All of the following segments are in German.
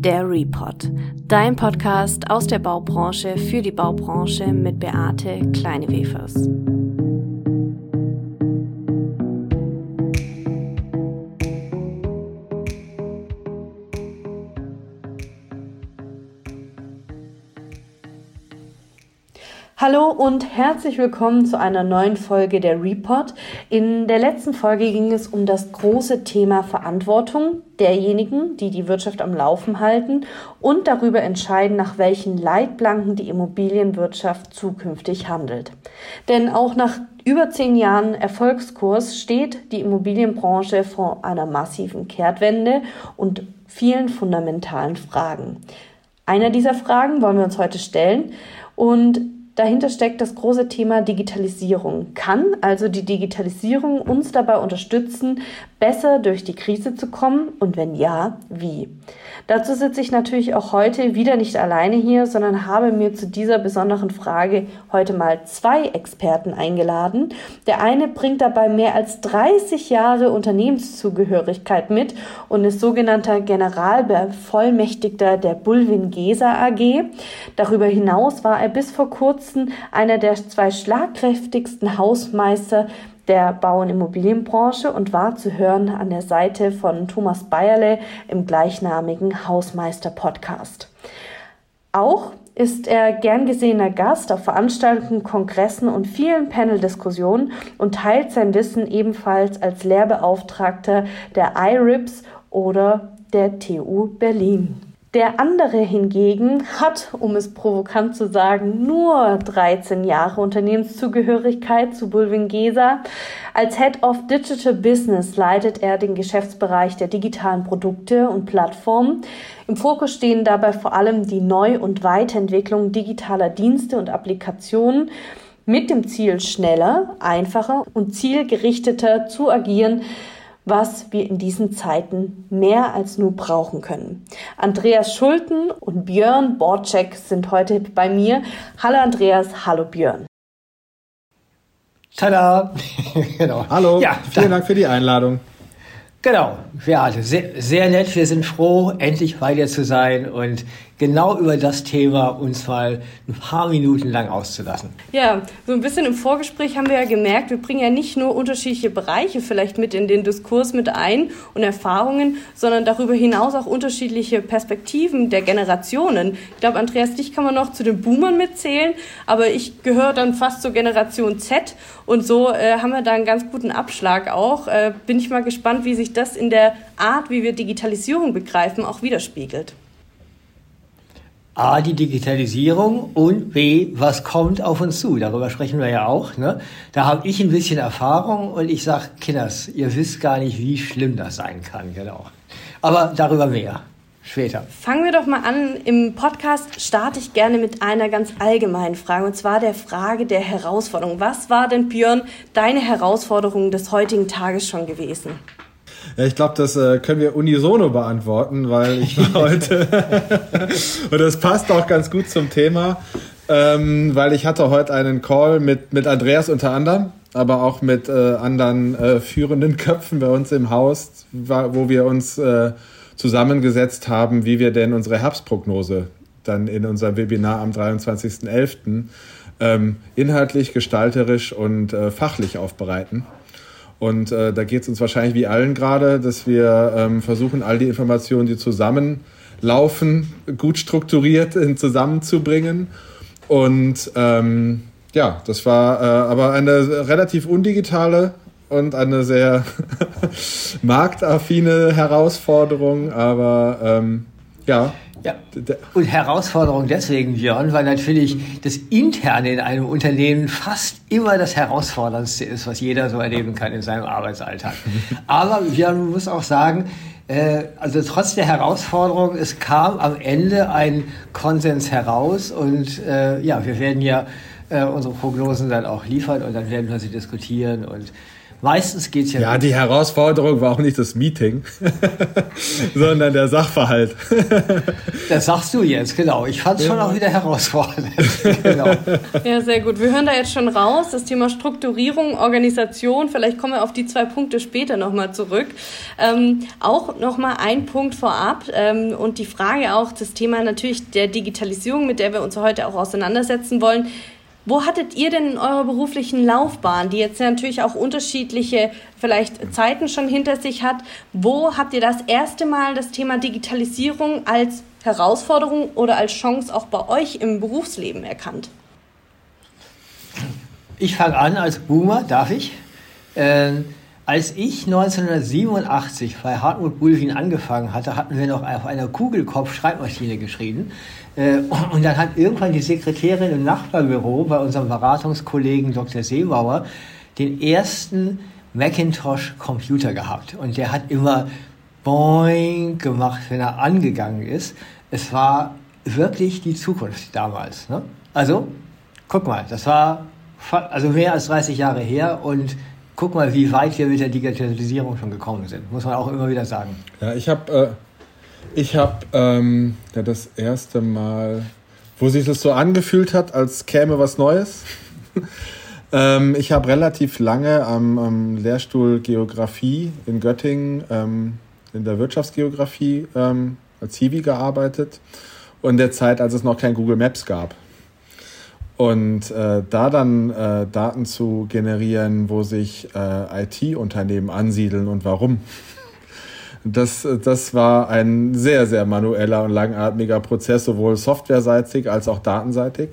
Der Repod, dein Podcast aus der Baubranche für die Baubranche mit Beate Kleinewefers. Hallo und herzlich willkommen zu einer neuen Folge der Repod. In der letzten Folge ging es um das große Thema Verantwortung derjenigen, die die Wirtschaft am Laufen halten und darüber entscheiden, nach welchen Leitplanken die Immobilienwirtschaft zukünftig handelt. Denn auch nach über 10 Jahren Erfolgskurs steht die Immobilienbranche vor einer massiven Kehrtwende und vielen fundamentalen Fragen. Einer dieser Fragen wollen wir uns heute stellen und dahinter steckt das große Thema Digitalisierung. Kann also die Digitalisierung uns dabei unterstützen, besser durch die Krise zu kommen? Und wenn ja, wie? Dazu sitze ich natürlich auch heute wieder nicht alleine hier, sondern habe mir zu dieser besonderen Frage heute mal 2 Experten eingeladen. Der eine bringt dabei mehr als 30 Jahre Unternehmenszugehörigkeit mit und ist sogenannter Generalbevollmächtigter der Bulwiengesa AG. Darüber hinaus war er bis vor kurzem einer der 2 schlagkräftigsten Hausmeister der Bau- und Immobilienbranche und war zu hören an der Seite von Thomas Bayerle im gleichnamigen Hausmeister-Podcast. Auch ist er gern gesehener Gast auf Veranstaltungen, Kongressen und vielen Panel-Diskussionen und teilt sein Wissen ebenfalls als Lehrbeauftragter der IRIPS oder der TU Berlin. Der andere hingegen hat, um es provokant zu sagen, nur 13 Jahre Unternehmenszugehörigkeit zu Bulwiengesa. Als Head of Digital Business leitet er den Geschäftsbereich der digitalen Produkte und Plattformen. Im Fokus stehen dabei vor allem die Neu- und Weiterentwicklung digitaler Dienste und Applikationen mit dem Ziel, schneller, einfacher und zielgerichteter zu agieren, was wir in diesen Zeiten mehr als nur brauchen können. Andreas Schulten und Björn Borczek sind heute bei mir. Hallo Andreas, hallo Björn. Tada! Genau. Hallo, ja, vielen Dank für die Einladung. Genau, ja, sehr, sehr nett. Wir sind froh, endlich bei dir zu sein und genau über das Thema uns mal ein paar Minuten lang auszulassen. Ja, so ein bisschen im Vorgespräch haben wir ja gemerkt, wir bringen ja nicht nur unterschiedliche Bereiche vielleicht mit in den Diskurs mit ein und Erfahrungen, sondern darüber hinaus auch unterschiedliche Perspektiven der Generationen. Ich glaube, Andreas, dich kann man noch zu den Boomern mitzählen, aber ich gehöre dann fast zur Generation Z und so haben wir da einen ganz guten Abschlag auch. Bin ich mal gespannt, wie sich das in der Art, wie wir Digitalisierung begreifen, auch widerspiegelt. A, die Digitalisierung und B, was kommt auf uns zu? Darüber sprechen wir ja auch. Ne? Da habe ich ein bisschen Erfahrung und ich sage, Kinders, ihr wisst gar nicht, wie schlimm das sein kann. Genau. Aber darüber mehr später. Fangen wir doch mal an. Im Podcast starte ich gerne mit einer ganz allgemeinen Frage, und zwar der Frage der Herausforderung. Was war denn, Björn, deine Herausforderung des heutigen Tages schon gewesen? Ja, ich glaube, das können wir unisono beantworten, weil ich war heute, und das passt auch ganz gut zum Thema, weil ich hatte heute einen Call mit Andreas unter anderem, aber auch mit anderen führenden Köpfen bei uns im Haus, wo wir uns zusammengesetzt haben, wie wir denn unsere Herbstprognose dann in unserem Webinar am 23.11. Inhaltlich, gestalterisch und fachlich aufbereiten. Und da geht es uns wahrscheinlich wie allen gerade, dass wir versuchen, all die Informationen, die zusammenlaufen, gut strukturiert zusammenzubringen. Und ja, das war aber eine relativ undigitale und eine sehr marktaffine Herausforderung. Aber ja. Ja, und Herausforderung deswegen, Björn, weil natürlich das Interne in einem Unternehmen fast immer das Herausforderndste ist, was jeder so erleben kann in seinem Arbeitsalltag. Aber Björn, man muss auch sagen, also trotz der Herausforderung, es kam am Ende ein Konsens heraus und ja, wir werden ja unsere Prognosen dann auch liefern und dann werden wir sie diskutieren und Meistens geht es ja... Ja, die Herausforderung war auch nicht das Meeting, sondern der Sachverhalt. Das sagst du jetzt, genau. Ich fand es schon auch wieder herausfordernd. Genau. Ja, sehr gut. Wir hören da jetzt schon raus, das Thema Strukturierung, Organisation, vielleicht kommen wir auf die 2 Punkte später nochmal zurück. Auch nochmal ein Punkt vorab und die Frage auch, das Thema natürlich der Digitalisierung, mit der wir uns heute auch auseinandersetzen wollen. Wo hattet ihr denn in eurer beruflichen Laufbahn, die jetzt natürlich auch unterschiedliche vielleicht Zeiten schon hinter sich hat, wo habt ihr das erste Mal das Thema Digitalisierung als Herausforderung oder als Chance auch bei euch im Berufsleben erkannt? Ich fange an als Boomer, darf ich? Als ich 1987 bei Hartmut Bulwin angefangen hatte, hatten wir noch auf einer Kugelkopf-Schreibmaschine geschrieben. Und dann hat irgendwann die Sekretärin im Nachbarbüro bei unserem Beratungskollegen Dr. Seebauer den ersten Macintosh-Computer gehabt. Und der hat immer Boing gemacht, wenn er angegangen ist. Es war wirklich die Zukunft damals. Ne? Also, guck mal, das war also mehr als 30 Jahre her und guck mal, wie weit wir mit der Digitalisierung schon gekommen sind. Muss man auch immer wieder sagen. Ja, ich habe das erste Mal, wo sich das so angefühlt hat, als käme was Neues. Ich habe relativ lange am Lehrstuhl Geografie in Göttingen in der Wirtschaftsgeografie als Hiwi gearbeitet und in der Zeit, als es noch kein Google Maps gab. Und da dann Daten zu generieren, wo sich IT-Unternehmen ansiedeln und warum. Das war ein sehr, sehr manueller und langatmiger Prozess, sowohl softwareseitig als auch datenseitig.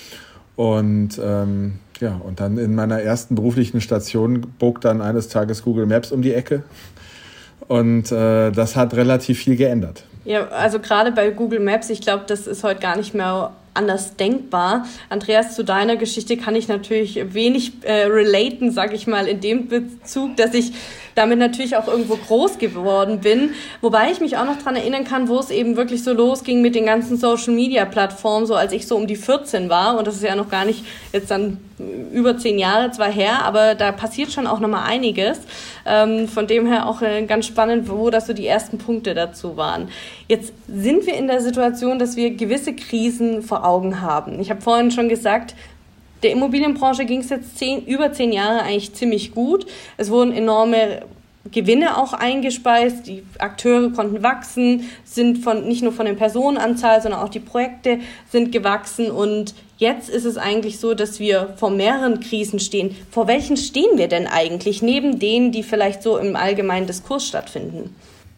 Und und dann in meiner ersten beruflichen Station bog dann eines Tages Google Maps um die Ecke. Und das hat relativ viel geändert. Ja, also gerade bei Google Maps, ich glaube, das ist heute gar nicht mehr anders denkbar. Andreas, zu deiner Geschichte kann ich natürlich wenig relaten, sage ich mal, in dem Bezug, dass ich damit natürlich auch irgendwo groß geworden bin. Wobei ich mich auch noch dran erinnern kann, wo es eben wirklich so losging mit den ganzen Social-Media-Plattformen, so als ich so um die 14 war. Und das ist ja noch gar nicht jetzt dann über 10 Jahre zwar her, aber da passiert schon auch nochmal einiges. Von dem her auch ganz spannend, wo das so die ersten Punkte dazu waren. Jetzt sind wir in der Situation, dass wir gewisse Krisen vor Augen haben. Ich habe vorhin schon gesagt, der Immobilienbranche ging es jetzt über 10 Jahre eigentlich ziemlich gut. Es wurden enorme Gewinne auch eingespeist, die Akteure konnten wachsen, sind nicht nur von der Personenanzahl, sondern auch die Projekte sind gewachsen und jetzt ist es eigentlich so, dass wir vor mehreren Krisen stehen. Vor welchen stehen wir denn eigentlich, neben denen, die vielleicht so im allgemeinen Diskurs stattfinden?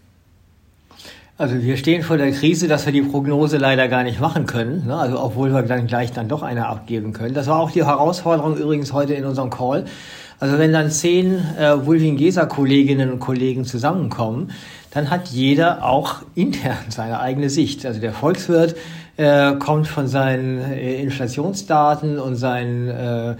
Also wir stehen vor der Krise, dass wir die Prognose leider gar nicht machen können, ne? Also obwohl wir dann gleich doch eine abgeben können. Das war auch die Herausforderung übrigens heute in unserem Call. Also wenn dann 10 Wulwin-Gesa-Kolleginnen und Kollegen zusammenkommen, dann hat jeder auch intern seine eigene Sicht. Also der Volkswirt kommt von seinen Inflationsdaten und seinen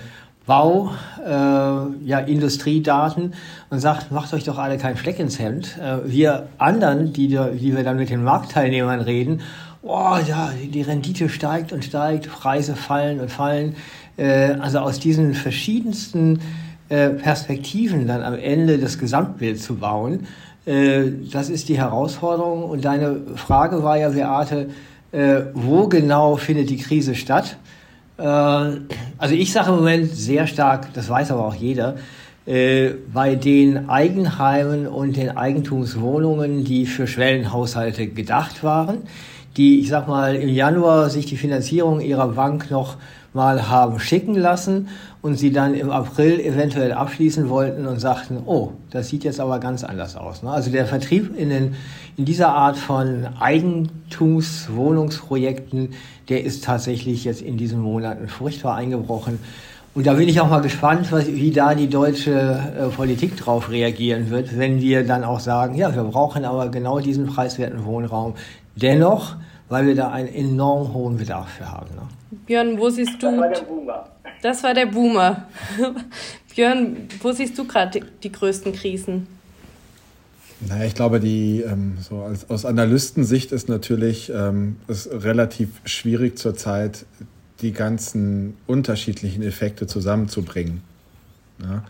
Industriedaten und sagt, macht euch doch alle keinen Fleck ins Hemd. Wir anderen, die wir dann mit den Marktteilnehmern reden, die Rendite steigt und steigt, Preise fallen und fallen. Also aus diesen verschiedensten Perspektiven dann am Ende das Gesamtbild zu bauen, das ist die Herausforderung. Und deine Frage war ja, Beate, wo genau findet die Krise statt? Also ich sage im Moment sehr stark, das weiß aber auch jeder, bei den Eigenheimen und den Eigentumswohnungen, die für Schwellenhaushalte gedacht waren, die, ich sag mal, im Januar sich die Finanzierung ihrer Bank noch mal haben schicken lassen und sie dann im April eventuell abschließen wollten und sagten, oh, das sieht jetzt aber ganz anders aus. Also der Vertrieb in dieser Art von Eigentumswohnungsprojekten, der ist tatsächlich jetzt in diesen Monaten furchtbar eingebrochen. Und da bin ich auch mal gespannt, wie da die deutsche Politik drauf reagieren wird, wenn wir dann auch sagen, ja, wir brauchen aber genau diesen preiswerten Wohnraum dennoch, weil wir da einen enorm hohen Bedarf für haben. Ne? Björn, wo siehst du... Das war der Boomer. Das war der Boomer. Björn, wo siehst du gerade die größten Krisen? Naja, ich glaube, aus Analystensicht ist natürlich ist relativ schwierig zurzeit, die ganzen unterschiedlichen Effekte zusammenzubringen. Ja?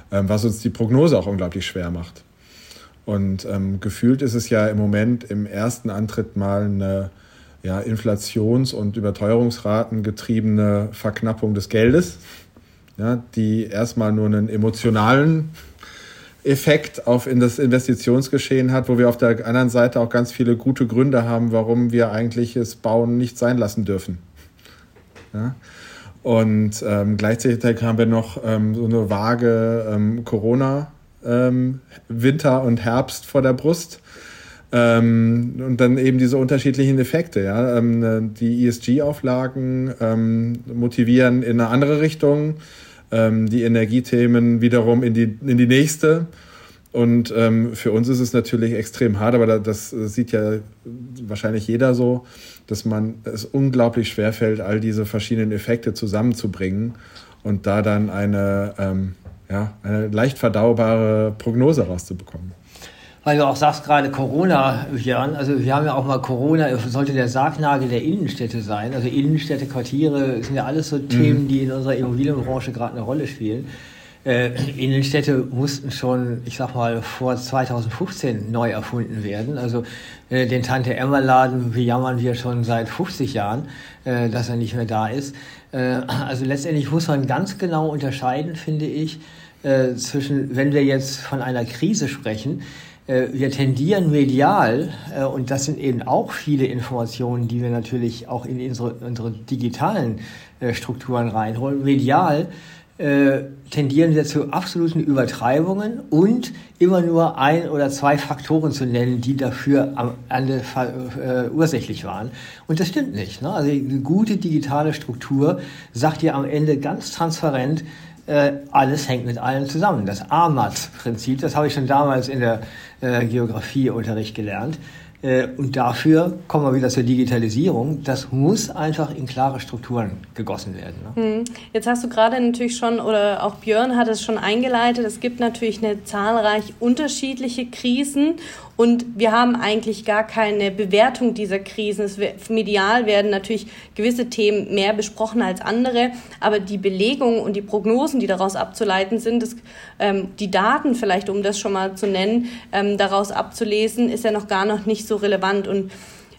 was uns die Prognose auch unglaublich schwer macht. Und gefühlt ist es ja im Moment im ersten Antritt mal eine Inflations- und Überteuerungsraten getriebene Verknappung des Geldes, die erstmal nur einen emotionalen Effekt in das Investitionsgeschehen hat, wo wir auf der anderen Seite auch ganz viele gute Gründe haben, warum wir eigentlich das Bauen nicht sein lassen dürfen. Ja? Und gleichzeitig haben wir noch so eine vage Corona- Winter und Herbst vor der Brust. Und dann eben diese unterschiedlichen Effekte. Ja? Die ESG-Auflagen motivieren in eine andere Richtung, die Energiethemen wiederum in die nächste. Und für uns ist es natürlich extrem hart, aber das sieht ja wahrscheinlich jeder so, dass es unglaublich schwerfällt, all diese verschiedenen Effekte zusammenzubringen und da dann eine leicht verdaubare Prognose rauszubekommen. Weil du auch sagst gerade Corona, Björn, also wir haben ja auch mal Corona, sollte der Sargnagel der Innenstädte sein. Also Innenstädte, Quartiere sind ja alles so Themen, die in unserer Immobilienbranche gerade eine Rolle spielen. Innenstädte mussten schon, ich sag mal, vor 2015 neu erfunden werden. Also den Tante-Emma-Laden bejammern wir schon seit 50 Jahren, dass er nicht mehr da ist. Also letztendlich muss man ganz genau unterscheiden, finde ich, zwischen, wenn wir jetzt von einer Krise sprechen, wir tendieren medial, und das sind eben auch viele Informationen, die wir natürlich auch in unsere digitalen Strukturen reinholen. Medial tendieren wir zu absoluten Übertreibungen und immer nur ein oder zwei Faktoren zu nennen, die dafür am Ende ursächlich waren. Und das stimmt nicht. Ne? Also eine gute digitale Struktur sagt dir am Ende ganz transparent, alles hängt mit allem zusammen. Das AMAT-Prinzip, das habe ich schon damals in der Geografieunterricht gelernt. Und dafür kommen wir wieder zur Digitalisierung. Das muss einfach in klare Strukturen gegossen werden. Ne? Jetzt hast du gerade natürlich schon, oder auch Björn hat es schon eingeleitet, es gibt natürlich eine zahlreich unterschiedliche Krisen und wir haben eigentlich gar keine Bewertung dieser Krisen. Medial werden natürlich gewisse Themen mehr besprochen als andere, aber die Belegung und die Prognosen, die daraus abzuleiten sind, die Daten vielleicht, um das schon mal zu nennen, daraus abzulesen, ist ja noch nicht so relevant. Und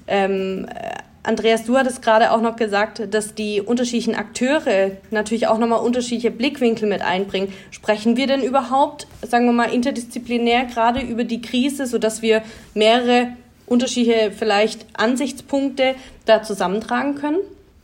Andreas, du hattest gerade auch noch gesagt, dass die unterschiedlichen Akteure natürlich auch nochmal unterschiedliche Blickwinkel mit einbringen. Sprechen wir denn überhaupt, sagen wir mal, interdisziplinär gerade über die Krise, sodass wir mehrere unterschiedliche vielleicht Ansichtspunkte da zusammentragen können?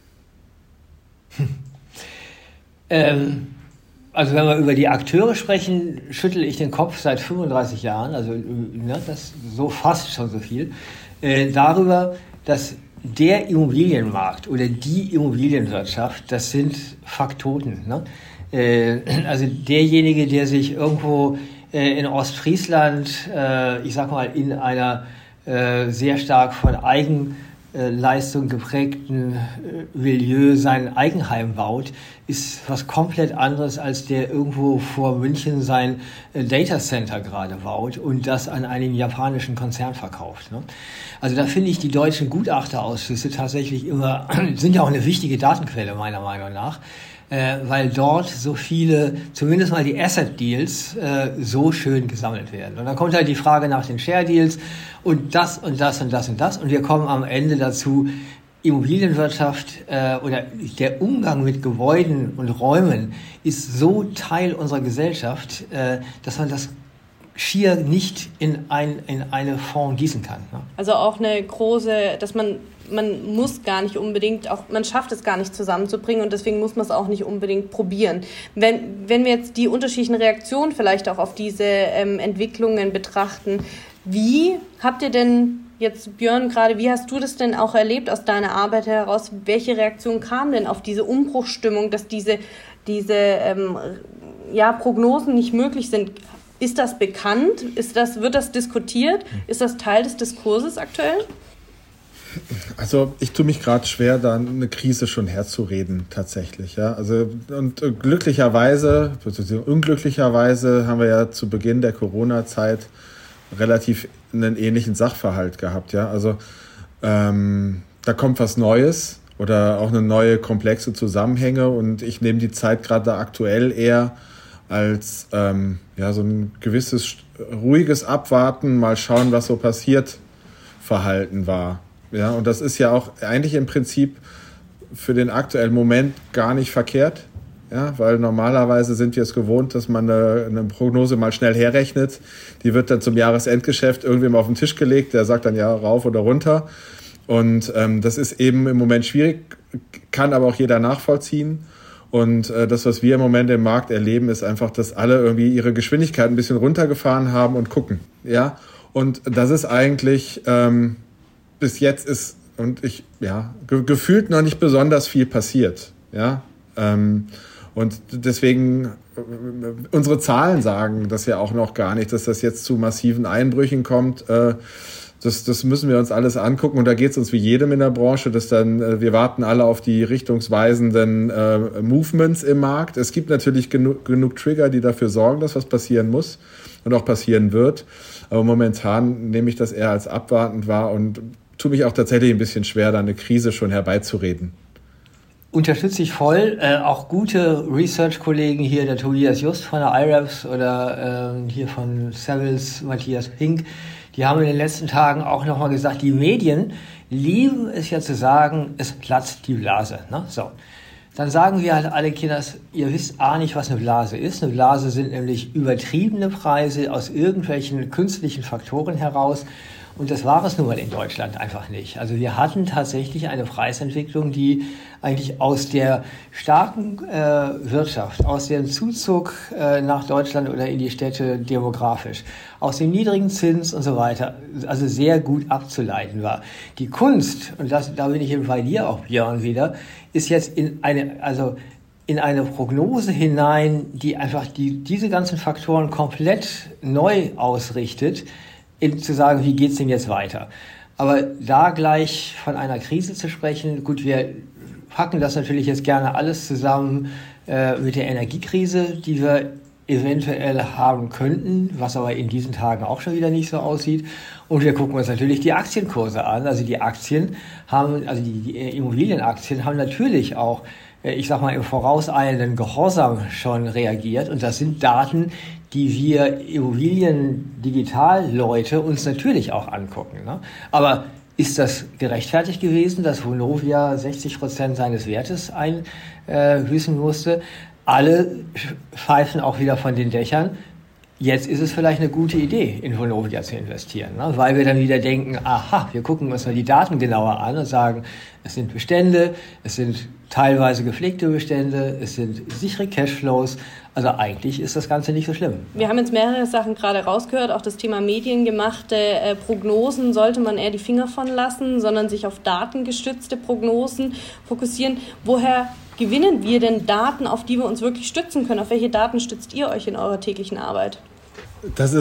Also wenn wir über die Akteure sprechen, schüttle ich den Kopf seit 35 Jahren, also das so fast schon so viel, darüber, dass der Immobilienmarkt oder die Immobilienwirtschaft, das sind Faktoten. Ne? Also derjenige, der sich irgendwo in Ostfriesland, ich sag mal, in einer sehr stark von Eigenleistung geprägten Milieu sein Eigenheim baut, ist was komplett anderes, als der irgendwo vor München sein Datacenter gerade baut und das an einen japanischen Konzern verkauft. Ne? Also da finde ich die deutschen Gutachterausschüsse tatsächlich sind ja auch eine wichtige Datenquelle meiner Meinung nach, weil dort so viele, zumindest mal die Asset-Deals, so schön gesammelt werden. Und dann kommt halt die Frage nach den Share-Deals und das und das und das und das. Und wir kommen am Ende dazu, Immobilienwirtschaft oder der Umgang mit Gebäuden und Räumen ist so Teil unserer Gesellschaft, dass man das schier nicht in eine Fonds gießen kann. Ne? Also auch eine große, dass man muss gar nicht unbedingt, auch man schafft es gar nicht zusammenzubringen und deswegen muss man es auch nicht unbedingt probieren. Wenn wir jetzt die unterschiedlichen Reaktionen vielleicht auch auf diese Entwicklungen betrachten, wie habt ihr denn jetzt, Björn, gerade, wie hast du das denn auch erlebt aus deiner Arbeit heraus? Welche Reaktion kam denn auf diese Umbruchsstimmung, dass diese Prognosen nicht möglich sind? Ist das bekannt? Wird das diskutiert? Ist das Teil des Diskurses aktuell? Also ich tue mich gerade schwer, da eine Krise schon herzureden tatsächlich. Ja? Also und glücklicherweise, beziehungsweise unglücklicherweise haben wir ja zu Beginn der Corona-Zeit relativ einen ähnlichen Sachverhalt gehabt. Ja? Also da kommt was Neues oder auch eine neue komplexe Zusammenhänge und ich nehme die Zeit gerade aktuell eher als so ein gewisses ruhiges Abwarten, mal schauen, was so passiert, Verhalten war. Ja, und das ist ja auch eigentlich im Prinzip für den aktuellen Moment gar nicht verkehrt. Ja, weil normalerweise sind wir es gewohnt, dass man eine Prognose mal schnell herrechnet. Die wird dann zum Jahresendgeschäft irgendwem auf den Tisch gelegt, der sagt dann ja rauf oder runter. Und das ist eben im Moment schwierig, kann aber auch jeder nachvollziehen. Und das, was wir im Moment im Markt erleben, ist einfach, dass alle irgendwie ihre Geschwindigkeit ein bisschen runtergefahren haben und gucken. Ja, und das ist eigentlich bis jetzt ist gefühlt noch nicht besonders viel passiert. Ja. Und deswegen, unsere Zahlen sagen das ja auch noch gar nicht, dass das jetzt zu massiven Einbrüchen kommt. Das müssen wir uns alles angucken. Und da geht es uns wie jedem in der Branche, dass dann, wir warten alle auf die richtungsweisenden Movements im Markt. Es gibt natürlich genug Trigger, die dafür sorgen, dass was passieren muss und auch passieren wird. Aber momentan nehme ich das eher als abwartend wahr und tue mich auch tatsächlich ein bisschen schwer, da eine Krise schon herbeizureden. Unterstütze ich voll. Auch gute Research-Kollegen hier, der Tobias Just von der IRAPS oder hier von Savills, Matthias Pink, die haben in den letzten Tagen auch nochmal gesagt, die Medien lieben es ja zu sagen, es platzt die Blase. Ne? So. Dann sagen wir halt alle Kinders, ihr wisst nicht, was eine Blase ist. Eine Blase sind nämlich übertriebene Preise aus irgendwelchen künstlichen Faktoren heraus. Und das war es nun mal in Deutschland einfach nicht. Also wir hatten tatsächlich eine Preisentwicklung, die eigentlich aus der starken Wirtschaft, aus dem Zuzug nach Deutschland oder in die Städte demografisch, aus dem niedrigen Zins und so weiter, also sehr gut abzuleiten war. Die Kunst, und da bin ich eben bei dir auch, Björn, wieder, ist jetzt in eine Prognose hinein, die einfach diese ganzen Faktoren komplett neu ausrichtet, zu sagen, wie geht's denn jetzt weiter? Aber da gleich von einer Krise zu sprechen, gut, wir packen das natürlich jetzt gerne alles zusammen mit der Energiekrise, die wir eventuell haben könnten, was aber in diesen Tagen auch schon wieder nicht so aussieht. Und wir gucken uns natürlich die Aktienkurse an. Also die Immobilienaktien haben natürlich auch, ich sag mal, im vorauseilenden Gehorsam schon reagiert. Und das sind Daten, die wir Immobilien-Digital-Leute uns natürlich auch angucken. Ne? Aber ist das gerechtfertigt gewesen, dass Vonovia 60% seines Wertes einbüßen musste? Alle pfeifen auch wieder von den Dächern. Jetzt ist es vielleicht eine gute Idee, in Vonovia zu investieren, ne? Weil wir dann wieder denken, aha, wir gucken uns mal die Daten genauer an und sagen, es sind Bestände, es sind teilweise gepflegte Bestände, es sind sichere Cashflows. Also eigentlich ist das Ganze nicht so schlimm. Wir haben jetzt mehrere Sachen gerade rausgehört, auch das Thema mediengemachte Prognosen sollte man eher die Finger von lassen, sondern sich auf datengestützte Prognosen fokussieren. Woher gewinnen wir denn Daten, auf die wir uns wirklich stützen können? Auf welche Daten stützt ihr euch in eurer täglichen Arbeit? Ich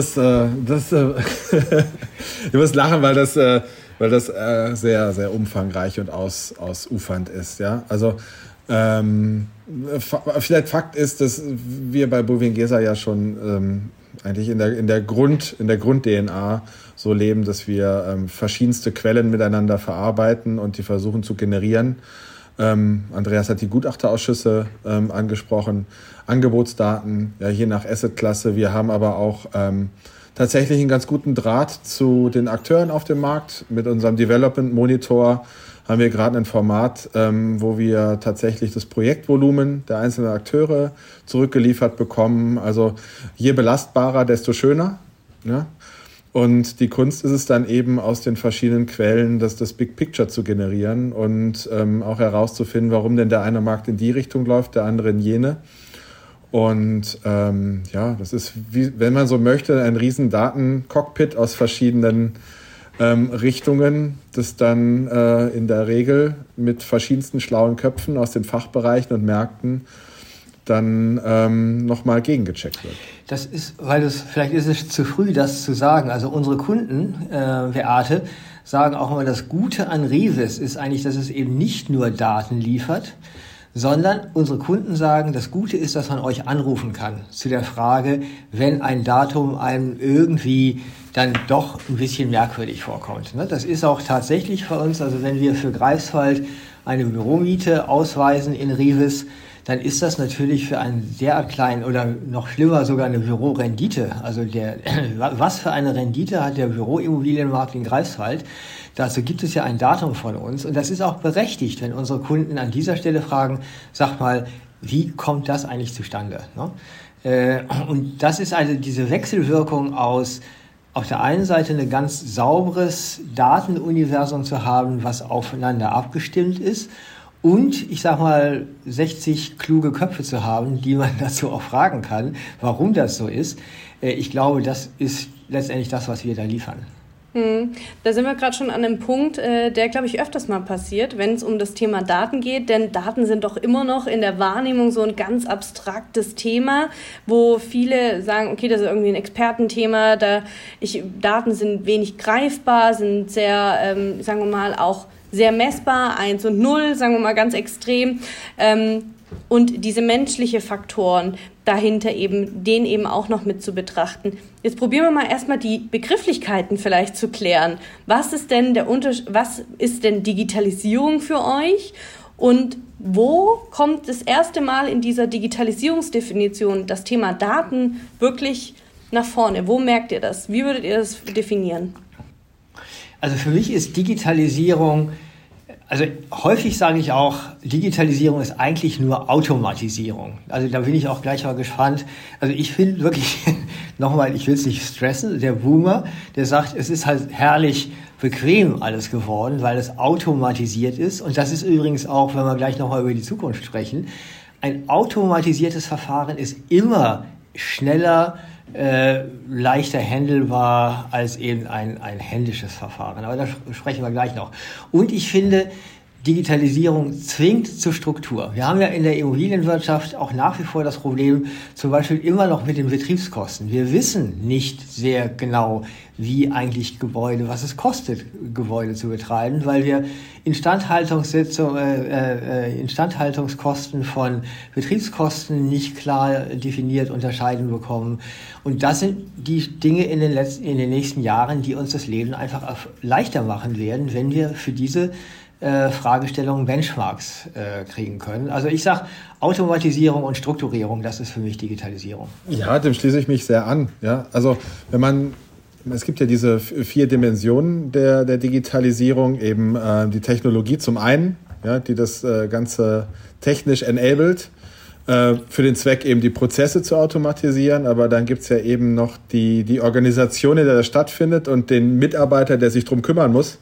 muss lachen, weil das sehr, sehr umfangreich und ausufernd ist. Ja? Also vielleicht Fakt ist, dass wir bei Bulwiengesa ja schon eigentlich in der Grund-DNA so leben, dass wir verschiedenste Quellen miteinander verarbeiten und die versuchen zu generieren. Andreas hat die Gutachterausschüsse angesprochen, Angebotsdaten, ja, je nach Assetklasse. Wir haben aber auch tatsächlich einen ganz guten Draht zu den Akteuren auf dem Markt. Mit unserem Development Monitor haben wir gerade ein Format, wo wir tatsächlich das Projektvolumen der einzelnen Akteure zurückgeliefert bekommen. Also je belastbarer, desto schöner. Ja? Und die Kunst ist es dann eben, aus den verschiedenen Quellen das Big Picture zu generieren und auch herauszufinden, warum denn der eine Markt in die Richtung läuft, der andere in jene. Und das ist, wie, wenn man so möchte, ein riesen Datencockpit aus verschiedenen Richtungen, das dann in der Regel mit verschiedensten schlauen Köpfen aus den Fachbereichen und Märkten dann nochmal gegengecheckt wird. Das ist, vielleicht ist es zu früh, das zu sagen. Also unsere Kunden, Beate, sagen auch immer, das Gute an Rivis ist eigentlich, dass es eben nicht nur Daten liefert, sondern unsere Kunden sagen, das Gute ist, dass man euch anrufen kann zu der Frage, wenn ein Datum einem irgendwie dann doch ein bisschen merkwürdig vorkommt. Das ist auch tatsächlich für uns, also wenn wir für Greifswald eine Büromiete ausweisen in Rivis, dann ist das natürlich für einen derart kleinen oder noch schlimmer sogar eine Bürorendite. Also was für eine Rendite hat der Büroimmobilienmarkt in Greifswald? Dazu gibt es ja ein Datum von uns und das ist auch berechtigt, wenn unsere Kunden an dieser Stelle fragen, sag mal, wie kommt das eigentlich zustande? Ne? Und das ist also diese Wechselwirkung aus auf der einen Seite ein ganz sauberes Datenuniversum zu haben, was aufeinander abgestimmt ist und, ich sag mal, 60 kluge Köpfe zu haben, die man dazu auch fragen kann, warum das so ist. Ich glaube, das ist letztendlich das, was wir da liefern. Da sind wir gerade schon an einem Punkt, der, glaube ich, öfters mal passiert, wenn es um das Thema Daten geht, denn Daten sind doch immer noch in der Wahrnehmung so ein ganz abstraktes Thema, wo viele sagen, okay, das ist irgendwie ein Expertenthema, Daten sind wenig greifbar, sind sehr, sagen wir mal, auch sehr messbar, 1 und 0, sagen wir mal ganz extrem, und diese menschliche Faktoren dahinter den eben auch noch mit zu betrachten. Jetzt probieren wir mal erstmal die Begrifflichkeiten vielleicht zu klären. Was ist denn Digitalisierung für euch und wo kommt das erste Mal in dieser Digitalisierungsdefinition das Thema Daten wirklich nach vorne? Wo merkt ihr das? Wie würdet ihr das definieren? Also für mich ist Digitalisierung, also häufig sage ich auch, Digitalisierung ist eigentlich nur Automatisierung. Also da bin ich auch gleich mal gespannt. Also ich finde wirklich, nochmal, ich will es nicht stressen, der Boomer, der sagt, es ist halt herrlich bequem alles geworden, weil es automatisiert ist. Und das ist übrigens auch, wenn wir gleich nochmal über die Zukunft sprechen, ein automatisiertes Verfahren ist immer schneller, leichter handelbar als eben ein händisches Verfahren. Aber da sprechen wir gleich noch. Und ich finde, Digitalisierung zwingt zur Struktur. Wir haben ja in der Immobilienwirtschaft auch nach wie vor das Problem, zum Beispiel immer noch mit den Betriebskosten. Wir wissen nicht sehr genau, wie eigentlich was es kostet, Gebäude zu betreiben, weil wir Instandhaltungskosten von Betriebskosten nicht klar definiert unterscheiden bekommen. Und das sind die Dinge in den nächsten Jahren, die uns das Leben einfach leichter machen werden, wenn wir für diese Fragestellungen Benchmarks kriegen können. Also ich sage, Automatisierung und Strukturierung, das ist für mich Digitalisierung. Ja, dem schließe ich mich sehr an. Ja, also es gibt ja diese 4 Dimensionen der Digitalisierung, eben die Technologie zum einen, ja, die das Ganze technisch enabled, für den Zweck eben die Prozesse zu automatisieren, aber dann gibt es ja eben noch die Organisation, in der das stattfindet und den Mitarbeiter, der sich drum kümmern muss.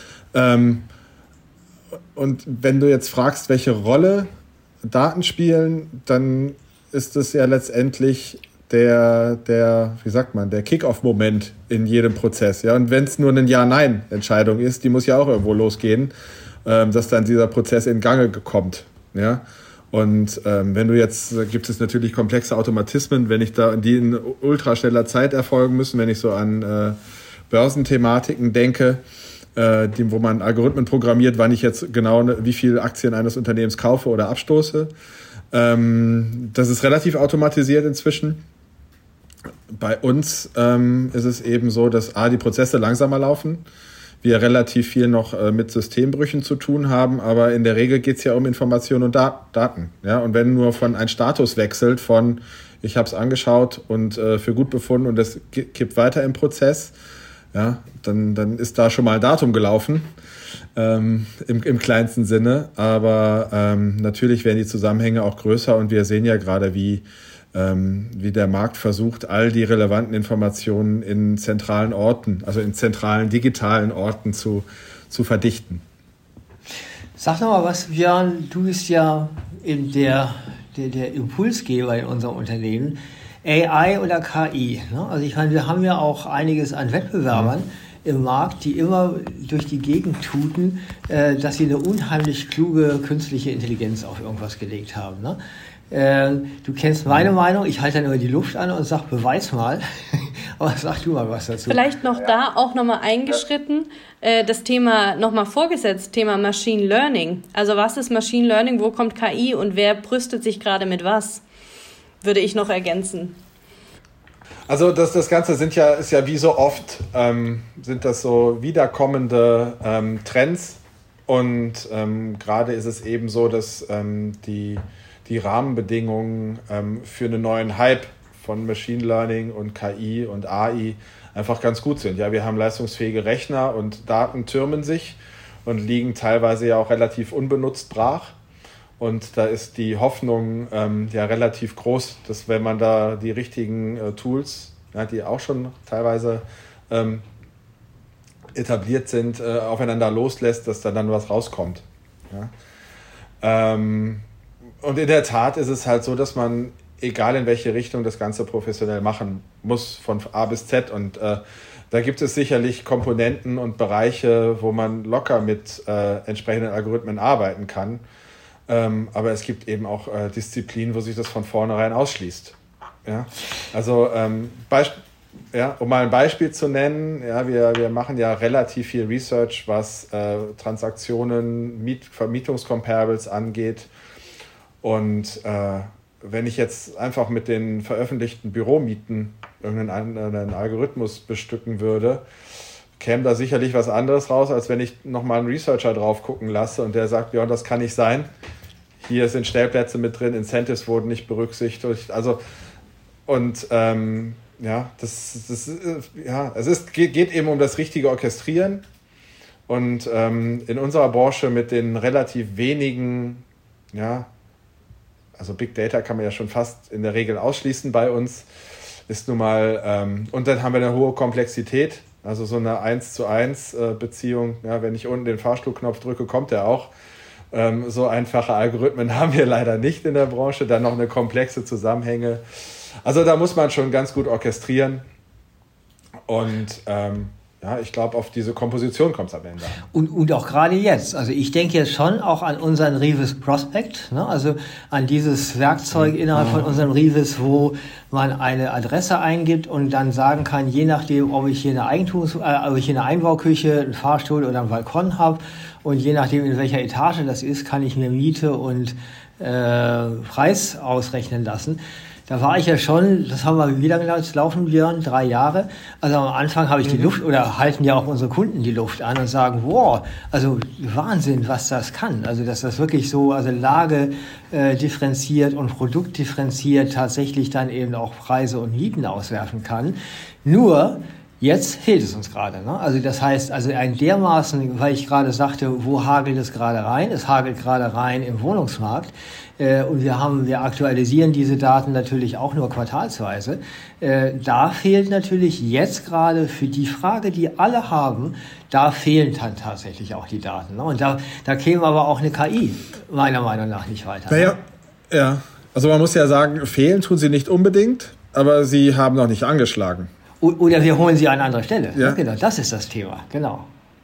Und wenn du jetzt fragst, welche Rolle Daten spielen, dann ist es ja letztendlich der Kick-off-Moment in jedem Prozess. Ja? Und wenn es nur eine Ja-Nein-Entscheidung ist, die muss ja auch irgendwo losgehen, dass dann dieser Prozess in Gange kommt. Ja? Und gibt es natürlich komplexe Automatismen, die in ultraschneller Zeit erfolgen müssen, wenn ich so an Börsenthematiken denke, wo man Algorithmen programmiert, wann ich jetzt genau wie viele Aktien eines Unternehmens kaufe oder abstoße. Das ist relativ automatisiert inzwischen. Bei uns ist es eben so, dass die Prozesse langsamer laufen, wir relativ viel noch mit Systembrüchen zu tun haben, aber in der Regel geht es ja um Informationen und Daten. Ja? Und wenn nur von ein Status wechselt von ich habe es angeschaut und für gut befunden und das kippt weiter im Prozess, ja, dann ist da schon mal ein Datum gelaufen, im kleinsten Sinne. Aber natürlich werden die Zusammenhänge auch größer und wir sehen ja gerade, wie der Markt versucht, all die relevanten Informationen in zentralen Orten, also in zentralen digitalen Orten zu verdichten. Sag noch mal was, Björn, du bist ja eben der Impulsgeber in unserem Unternehmen. AI oder KI. Ne? Also ich meine, wir haben ja auch einiges an Wettbewerbern im Markt, die immer durch die Gegend tuten, dass sie eine unheimlich kluge künstliche Intelligenz auf irgendwas gelegt haben. Ne? Du kennst meine Meinung, ich halte dann immer die Luft an und sage, beweis mal. Aber sag du mal was dazu. Vielleicht noch da auch nochmal eingeschritten, das Thema nochmal vorgesetzt, Thema Machine Learning. Also was ist Machine Learning, wo kommt KI und wer brüstet sich gerade mit was? Würde ich noch ergänzen. Also das Ganze ist ja wie so oft, sind das so wiederkommende Trends und gerade ist es eben so, dass die Rahmenbedingungen für einen neuen Hype von Machine Learning und KI und AI einfach ganz gut sind. Ja, wir haben leistungsfähige Rechner und Daten türmen sich und liegen teilweise ja auch relativ unbenutzt brach. Und da ist die Hoffnung ja relativ groß, dass wenn man da die richtigen Tools, ja, die auch schon teilweise etabliert sind, aufeinander loslässt, dass dann was rauskommt. Ja? Und in der Tat ist es halt so, dass man, egal in welche Richtung, das Ganze professionell machen muss, von A bis Z. Und da gibt es sicherlich Komponenten und Bereiche, wo man locker mit entsprechenden Algorithmen arbeiten kann. Aber es gibt eben auch Disziplinen, wo sich das von vornherein ausschließt. Ja? Also um mal ein Beispiel zu nennen, ja, wir machen ja relativ viel Research, was Transaktionen, Vermietungskomparables angeht. Und wenn ich jetzt einfach mit den veröffentlichten Büromieten irgendeinen Algorithmus bestücken würde, käme da sicherlich was anderes raus, als wenn ich nochmal einen Researcher drauf gucken lasse und der sagt, ja, das kann nicht sein. Hier sind Stellplätze mit drin, Incentives wurden nicht berücksichtigt. Also, und geht eben um das richtige Orchestrieren. Und in unserer Branche mit den relativ wenigen, also Big Data kann man ja schon fast in der Regel ausschließen bei uns, ist nun mal, und dann haben wir eine hohe Komplexität, also so eine 1:1 Beziehung, ja, wenn ich unten den Fahrstuhlknopf drücke, kommt der auch. So einfache Algorithmen haben wir leider nicht in der Branche, dann noch eine komplexe Zusammenhänge. Also da muss man schon ganz gut orchestrieren und ich glaube, auf diese Komposition kommt es am Ende an. Und auch gerade jetzt. Also ich denke jetzt schon auch an unseren Revis Prospect, ne? Also an dieses Werkzeug innerhalb von unserem Revis, wo man eine Adresse eingibt und dann sagen kann, je nachdem, ob ich hier eine Einbauküche, einen Fahrstuhl oder einen Balkon habe und je nachdem, in welcher Etage das ist, kann ich mir Miete und Preis ausrechnen lassen. Da war ich ja schon, das haben wir, wie lange laufen, Björn? 3 Jahre. Also am Anfang habe ich die Luft, oder halten ja auch unsere Kunden die Luft an und sagen, wow, also Wahnsinn, was das kann. Also dass das wirklich so, also Lage differenziert und Produkt differenziert tatsächlich dann eben auch Preise und Mieten auswerfen kann. Nur, jetzt fehlt es uns gerade. Ne? Also das heißt, also ein dermaßen, weil ich gerade sagte, wo hagelt es gerade rein? Es hagelt gerade rein im Wohnungsmarkt. Und wir aktualisieren diese Daten natürlich auch nur quartalsweise. Da fehlt natürlich jetzt gerade für die Frage, die alle haben, da fehlen dann tatsächlich auch die Daten. Ne? Und da käme aber auch eine KI meiner Meinung nach nicht weiter. Naja, ja. Also man muss ja sagen, fehlen tun sie nicht unbedingt, aber sie haben noch nicht angeschlagen. Oder wir holen sie an anderer Stelle. Ja. Genau, das ist das Thema. Genau.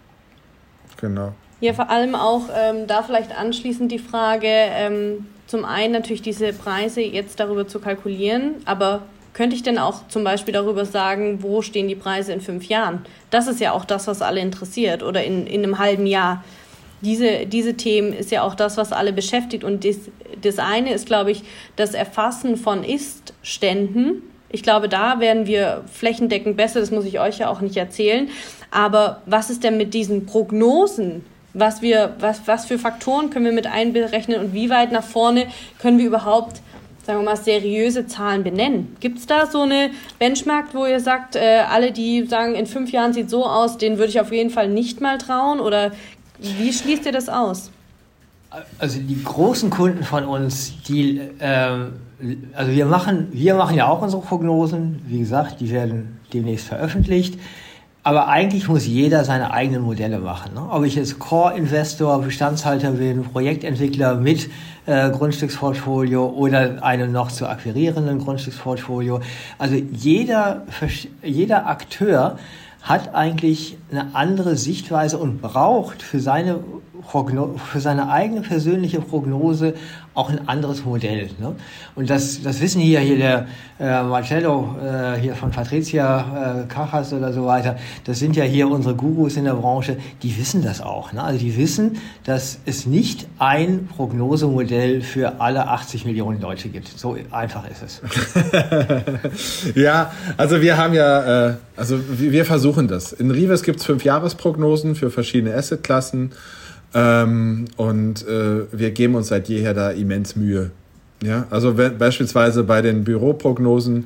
Ja, vor allem auch da vielleicht anschließend die Frage, zum einen natürlich diese Preise jetzt darüber zu kalkulieren, aber könnte ich denn auch zum Beispiel darüber sagen, wo stehen die Preise in 5 Jahren? Das ist ja auch das, was alle interessiert, oder in einem halben Jahr. Diese Themen ist ja auch das, was alle beschäftigt. Und das eine ist, glaube ich, das Erfassen von Ist-Ständen. Ich glaube, da werden wir flächendeckend besser, das muss ich euch ja auch nicht erzählen. Aber was ist denn mit diesen Prognosen? Was für Faktoren können wir mit einberechnen und wie weit nach vorne können wir überhaupt, sagen wir mal, seriöse Zahlen benennen? Gibt es da so eine Benchmark, wo ihr sagt, alle, die sagen, in 5 Jahren sieht so aus, denen würde ich auf jeden Fall nicht mal trauen? Oder wie schließt ihr das aus? Also die großen Kunden von uns, also wir machen ja auch unsere Prognosen. Wie gesagt, die werden demnächst veröffentlicht. Aber eigentlich muss jeder seine eigenen Modelle machen. Ne? Ob ich jetzt Core-Investor, Bestandshalter bin, Projektentwickler mit Grundstücksportfolio oder einen noch zu akquirierenden Grundstücksportfolio. Also jeder Akteur hat eigentlich eine andere Sichtweise und braucht für seine eigene persönliche Prognose auch ein anderes Modell. Ne? Und das wissen hier der Marcello hier von Patrizia Cajas oder so weiter. Das sind ja hier unsere Gurus in der Branche. Die wissen das auch. Ne? Also die wissen, dass es nicht ein Prognosemodell für alle 80 Millionen Deutsche gibt. So einfach ist es. Ja, also wir haben ja, wir versuchen das. In Revis gibt es 5-Jahres-Prognosen für verschiedene Assetklassen. Und wir geben uns seit jeher da immens Mühe, Ja, also beispielsweise bei den Büroprognosen,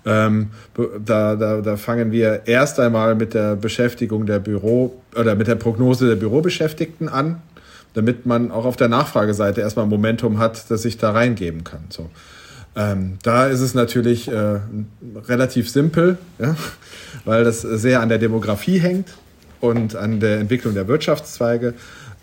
da fangen wir erst einmal mit der Beschäftigung mit der Prognose der Bürobeschäftigten an, damit man auch auf der Nachfrageseite erstmal Momentum hat, das ich da reingeben kann. So. Da ist es natürlich relativ simpel, ja, weil das sehr an der Demografie hängt und an der Entwicklung der Wirtschaftszweige.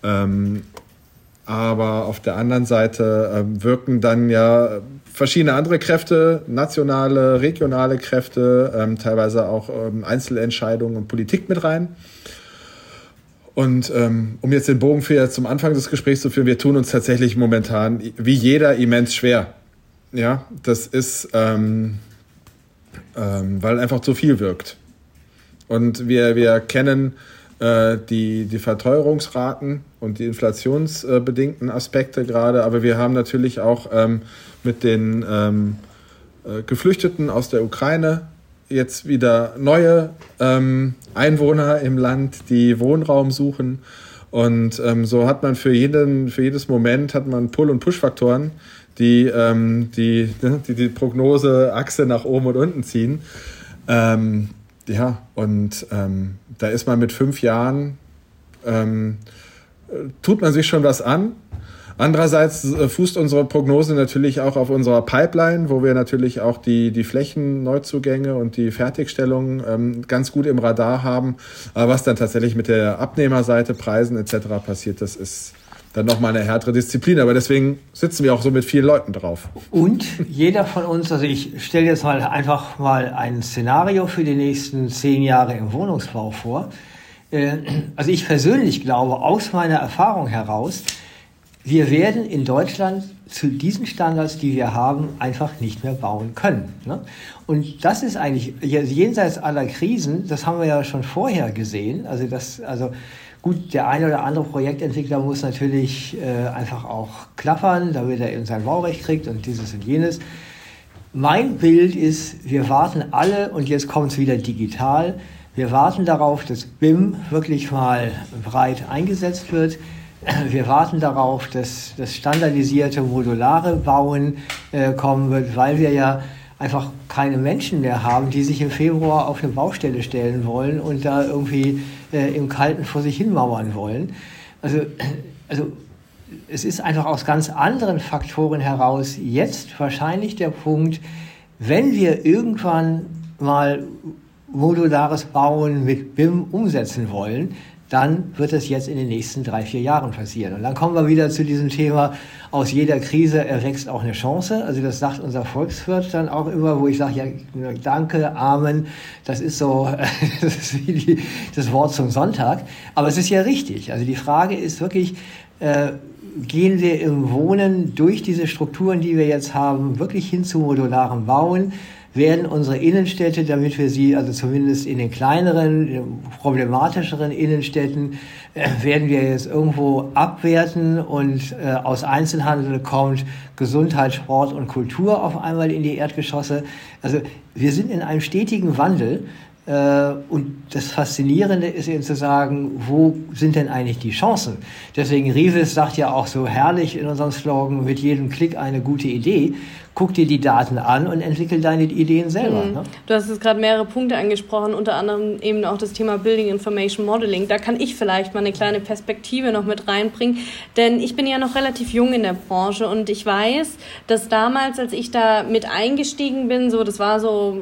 Aber auf der anderen Seite wirken dann ja verschiedene andere Kräfte, nationale, regionale Kräfte, teilweise auch Einzelentscheidungen und Politik mit rein. Und um jetzt den Bogen zum Anfang des Gesprächs zu führen, wir tun uns tatsächlich momentan wie jeder immens schwer. Ja, das ist, weil einfach zu viel wirkt. Und wir kennen die Verteuerungsraten und die inflationsbedingten Aspekte gerade, aber wir haben natürlich auch mit den Geflüchteten aus der Ukraine jetzt wieder neue Einwohner im Land, die Wohnraum suchen. Und so hat man für jedes Moment hat man Pull- und Push-Faktoren, die Prognoseachse nach oben und unten ziehen. Da ist man mit 5 Jahren, tut man sich schon was an. Andererseits fußt unsere Prognose natürlich auch auf unserer Pipeline, wo wir natürlich auch die Flächenneuzugänge und die Fertigstellung ganz gut im Radar haben. Aber was dann tatsächlich mit der Abnehmerseite, Preisen etc. passiert, das ist dann nochmal eine härtere Disziplin. Aber deswegen sitzen wir auch so mit vielen Leuten drauf. Und jeder von uns, also ich stelle jetzt einfach mal ein Szenario für die nächsten 10 Jahre im Wohnungsbau vor. Also ich persönlich glaube, aus meiner Erfahrung heraus, wir werden in Deutschland zu diesen Standards, die wir haben, einfach nicht mehr bauen können. Ne? Und das ist eigentlich jenseits aller Krisen, das haben wir ja schon vorher gesehen. Also gut, der eine oder andere Projektentwickler muss natürlich einfach auch klappern, damit er eben sein Baurecht kriegt und dieses und jenes. Mein Bild ist, wir warten alle, und jetzt kommt es wieder digital, wir warten darauf, dass BIM wirklich mal breit eingesetzt wird. Wir warten darauf, dass das standardisierte modulare Bauen kommen wird, weil wir ja einfach keine Menschen mehr haben, die sich im Februar auf eine Baustelle stellen wollen und da irgendwie im Kalten vor sich hin mauern wollen. Also es ist einfach aus ganz anderen Faktoren heraus jetzt wahrscheinlich der Punkt, wenn wir irgendwann mal modulares Bauen mit BIM umsetzen wollen, dann wird es jetzt in den nächsten 3-4 Jahren passieren. Und dann kommen wir wieder zu diesem Thema, aus jeder Krise erwächst auch eine Chance. Also das sagt unser Volkswirt dann auch immer, wo ich sage, ja, danke, Amen, das ist so, das ist wie das Wort zum Sonntag. Aber es ist ja richtig. Also die Frage ist wirklich, gehen wir im Wohnen durch diese Strukturen, die wir jetzt haben, wirklich hin zu modularem Bauen? Werden unsere Innenstädte, damit wir sie, also zumindest in den kleineren, problematischeren Innenstädten, werden wir jetzt irgendwo abwerten und aus Einzelhandel kommt Gesundheit, Sport und Kultur auf einmal in die Erdgeschosse. Also wir sind in einem stetigen Wandel. Und das Faszinierende ist eben zu sagen, wo sind denn eigentlich die Chancen? Deswegen Rives sagt ja auch so herrlich in unserem Slogan, mit jedem Klick eine gute Idee. Guck dir die Daten an und entwickel deine Ideen selber. Ne? Du hast jetzt gerade mehrere Punkte angesprochen, unter anderem eben auch das Thema Building Information Modeling. Da kann ich vielleicht mal eine kleine Perspektive noch mit reinbringen, denn ich bin ja noch relativ jung in der Branche und ich weiß, dass damals, als ich da mit eingestiegen bin, das war so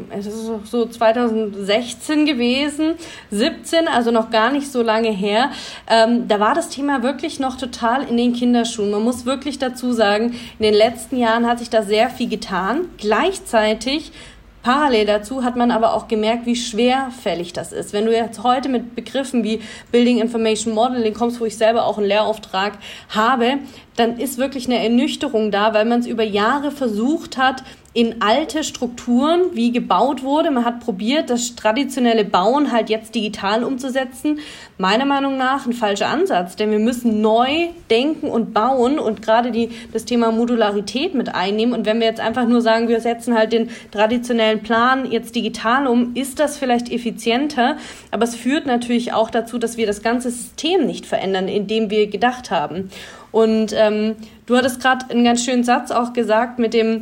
2016 gewesen, 17, also noch gar nicht so lange her, da war das Thema wirklich noch total in den Kinderschuhen. Man muss wirklich dazu sagen, in den letzten Jahren hat sich da sehr viel getan. Gleichzeitig, parallel dazu, hat man aber auch gemerkt, wie schwerfällig das ist. Wenn du jetzt heute mit Begriffen wie Building Information Modeling kommst, wo ich selber auch einen Lehrauftrag habe, dann ist wirklich eine Ernüchterung da, weil man es über Jahre versucht hat, in alte Strukturen, wie gebaut wurde. Man hat probiert, das traditionelle Bauen halt jetzt digital umzusetzen. Meiner Meinung nach ein falscher Ansatz, denn wir müssen neu denken und bauen und gerade das Thema Modularität mit einnehmen. Und wenn wir jetzt einfach nur sagen, wir setzen halt den traditionellen Plan jetzt digital um, ist das vielleicht effizienter, aber es führt natürlich auch dazu, dass wir das ganze System nicht verändern, in dem wir gedacht haben. Und du hattest gerade einen ganz schönen Satz auch gesagt mit dem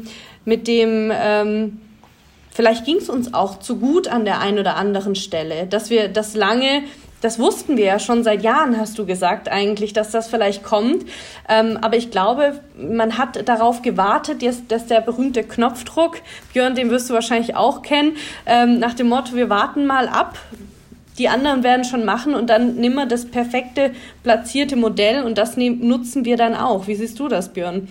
vielleicht ging es uns auch zu gut an der einen oder anderen Stelle, dass wir das lange, das wussten wir ja schon seit Jahren, hast du gesagt eigentlich, dass das vielleicht kommt. Aber ich glaube, man hat darauf gewartet, dass der berühmte Knopfdruck, Björn, den wirst du wahrscheinlich auch kennen, nach dem Motto, wir warten mal ab, die anderen werden schon machen und dann nimm mal das perfekte platzierte Modell und das nutzen wir dann auch. Wie siehst du das, Björn?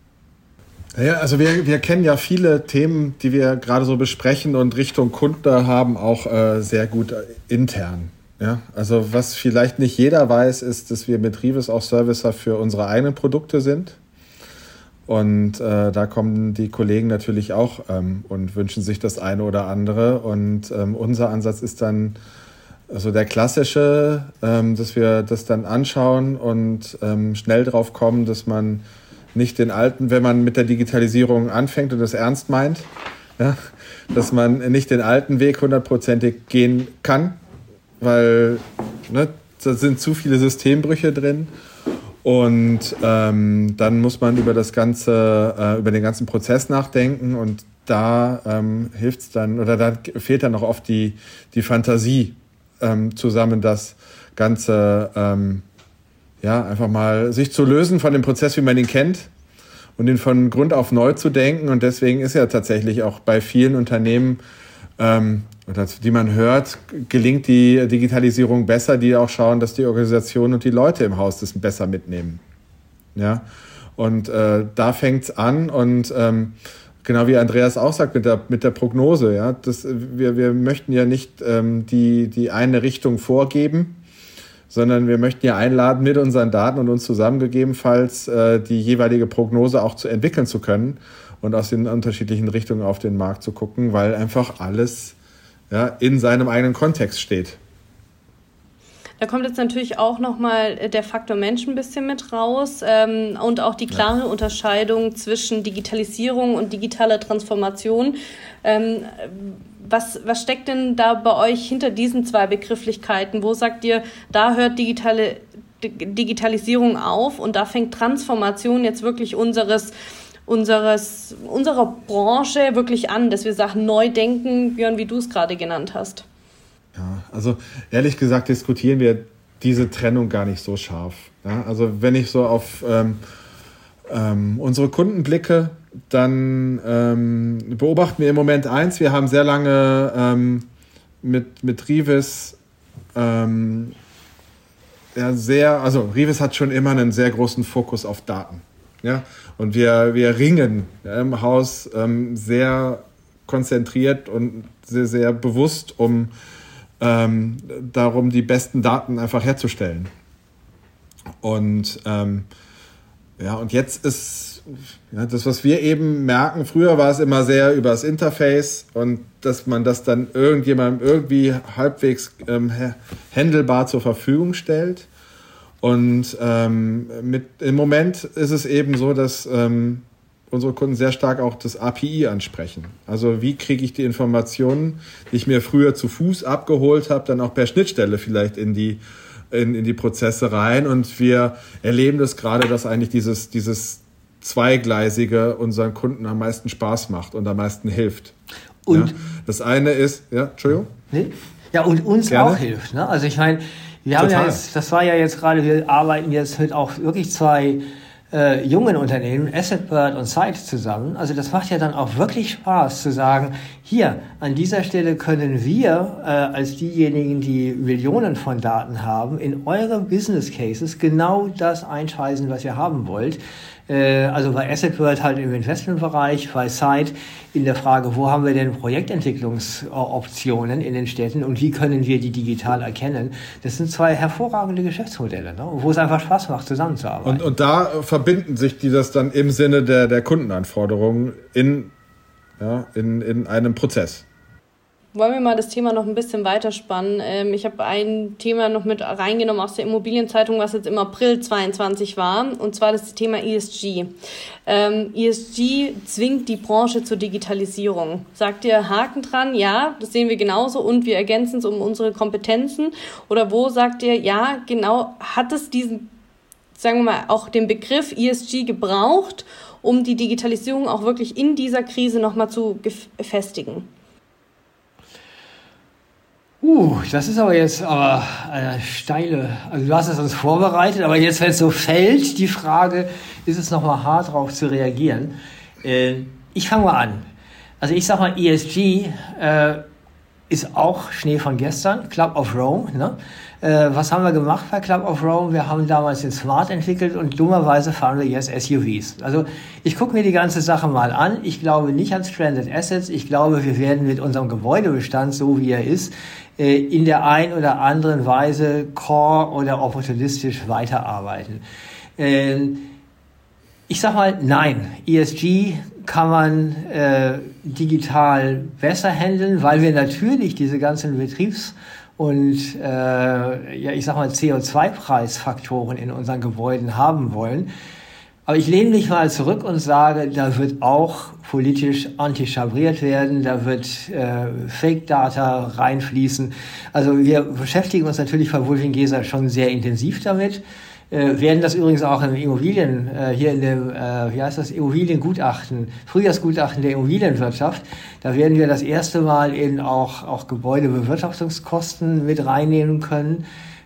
Ja, also wir kennen ja viele Themen, die wir gerade so besprechen und Richtung Kunde haben auch sehr gut intern. Ja, also was vielleicht nicht jeder weiß, ist, dass wir mit Rives auch Servicer für unsere eigenen Produkte sind. Und da kommen die Kollegen natürlich auch und wünschen sich das eine oder andere. Und unser Ansatz ist dann also der klassische, dass wir das dann anschauen und schnell drauf kommen, dass man nicht den alten, wenn man mit der Digitalisierung anfängt und das ernst meint, ja, dass man nicht den alten Weg 100%ig gehen kann, weil da sind zu viele Systembrüche drin und dann muss man über den ganzen Prozess nachdenken und da hilft's dann oder da fehlt dann auch oft die Fantasie zusammen, das Ganze einfach mal sich zu lösen von dem Prozess, wie man ihn kennt und ihn von Grund auf neu zu denken. Und deswegen ist ja tatsächlich auch bei vielen Unternehmen, die man hört, gelingt die Digitalisierung besser, die auch schauen, dass die Organisation und die Leute im Haus das besser mitnehmen. Ja? Und da fängt's an und genau wie Andreas auch sagt mit der Prognose, ja, wir möchten ja nicht die eine Richtung vorgeben, sondern wir möchten ja einladen, mit unseren Daten und uns zusammen gegebenenfalls die jeweilige Prognose auch zu entwickeln zu können und aus den unterschiedlichen Richtungen auf den Markt zu gucken, weil einfach alles in seinem eigenen Kontext steht. Da kommt jetzt natürlich auch nochmal der Faktor Mensch ein bisschen mit raus und auch die klare Unterscheidung zwischen Digitalisierung und digitaler Transformation. Was steckt denn da bei euch hinter diesen zwei Begrifflichkeiten? Wo sagt ihr, da hört Digitalisierung auf und da fängt Transformation jetzt wirklich unserer Branche wirklich an, dass wir Sachen neu denken, Björn, wie du es gerade genannt hast? Ja, also ehrlich gesagt diskutieren wir diese Trennung gar nicht so scharf. Ja, also wenn ich so auf unsere Kunden blicke, dann beobachten wir im Moment eins. Wir haben sehr lange mit Rives Rives hat schon immer einen sehr großen Fokus auf Daten. Ja? Und wir ringen im Haus sehr konzentriert und sehr, sehr bewusst darum, die besten Daten einfach herzustellen. Und und jetzt ist das, was wir eben merken, früher war es immer sehr über das Interface und dass man das dann irgendjemandem irgendwie halbwegs handelbar zur Verfügung stellt. Und im Moment ist es eben so, dass unsere Kunden sehr stark auch das API ansprechen. Also wie kriege ich die Informationen, die ich mir früher zu Fuß abgeholt habe, dann auch per Schnittstelle vielleicht in die Prozesse rein. Und wir erleben das gerade, dass eigentlich dieses Zweigleisige unseren Kunden am meisten Spaß macht und am meisten hilft. Und das eine ist, Entschuldigung? Nee? Ja, und uns gerne auch hilft. Ne? Also ich meine, wir haben das war ja jetzt gerade, wir arbeiten jetzt mit auch wirklich zwei jungen Unternehmen, AssetBird und Site zusammen. Also das macht ja dann auch wirklich Spaß zu sagen, hier, an dieser Stelle können wir als diejenigen, die Millionen von Daten haben, in eure Business Cases genau das einspeisen, was ihr haben wollt. Also bei AssetBird halt im Investmentbereich, bei Site in der Frage, wo haben wir denn Projektentwicklungsoptionen in den Städten und wie können wir die digital erkennen. Das sind zwei hervorragende Geschäftsmodelle, ne? Wo es einfach Spaß macht, zusammenzuarbeiten. Und da verbinden sich die das dann im Sinne der Kundenanforderungen in ja, in einem Prozess. Wollen wir mal das Thema noch ein bisschen weiterspannen? Ich habe ein Thema noch mit reingenommen aus der Immobilienzeitung, was jetzt im April 22 war, und zwar das Thema ESG. ESG zwingt die Branche zur Digitalisierung. Sagt ihr Haken dran? Ja, das sehen wir genauso und wir ergänzen es um unsere Kompetenzen. Oder wo sagt ihr, ja, genau, hat es diesen, sagen wir mal, auch den Begriff ESG gebraucht, um die Digitalisierung auch wirklich in dieser Krise nochmal zu festigen? Das ist aber jetzt eine steile, also du hast es uns vorbereitet, aber jetzt, wenn es so fällt, die Frage, ist es nochmal hart darauf zu reagieren. Ich fange mal an. Also ich sag mal, ESG ist auch Schnee von gestern, Club of Rome, ne? Was haben wir gemacht bei Club of Rome? Wir haben damals den Smart entwickelt und dummerweise fahren wir jetzt SUVs. Also ich gucke mir die ganze Sache mal an. Ich glaube nicht an Stranded Assets. Ich glaube, wir werden mit unserem Gebäudebestand, so wie er ist, in der ein oder anderen Weise core oder opportunistisch weiterarbeiten. Ich sag mal, nein, ESG kann man digital besser handeln, weil wir natürlich diese ganzen und ich sag mal CO2-Preisfaktoren in unseren Gebäuden haben wollen. Aber ich lehne mich mal zurück und sage, da wird auch politisch antichabriert werden, da wird Fake-Data reinfließen. Also wir beschäftigen uns natürlich bei Wulff & Geser schon sehr intensiv damit. Werden das übrigens auch im Immobilien, hier in dem, Immobiliengutachten, Frühjahrsgutachten der Immobilienwirtschaft, da werden wir das erste Mal eben auch Gebäudebewirtschaftungskosten mit reinnehmen können.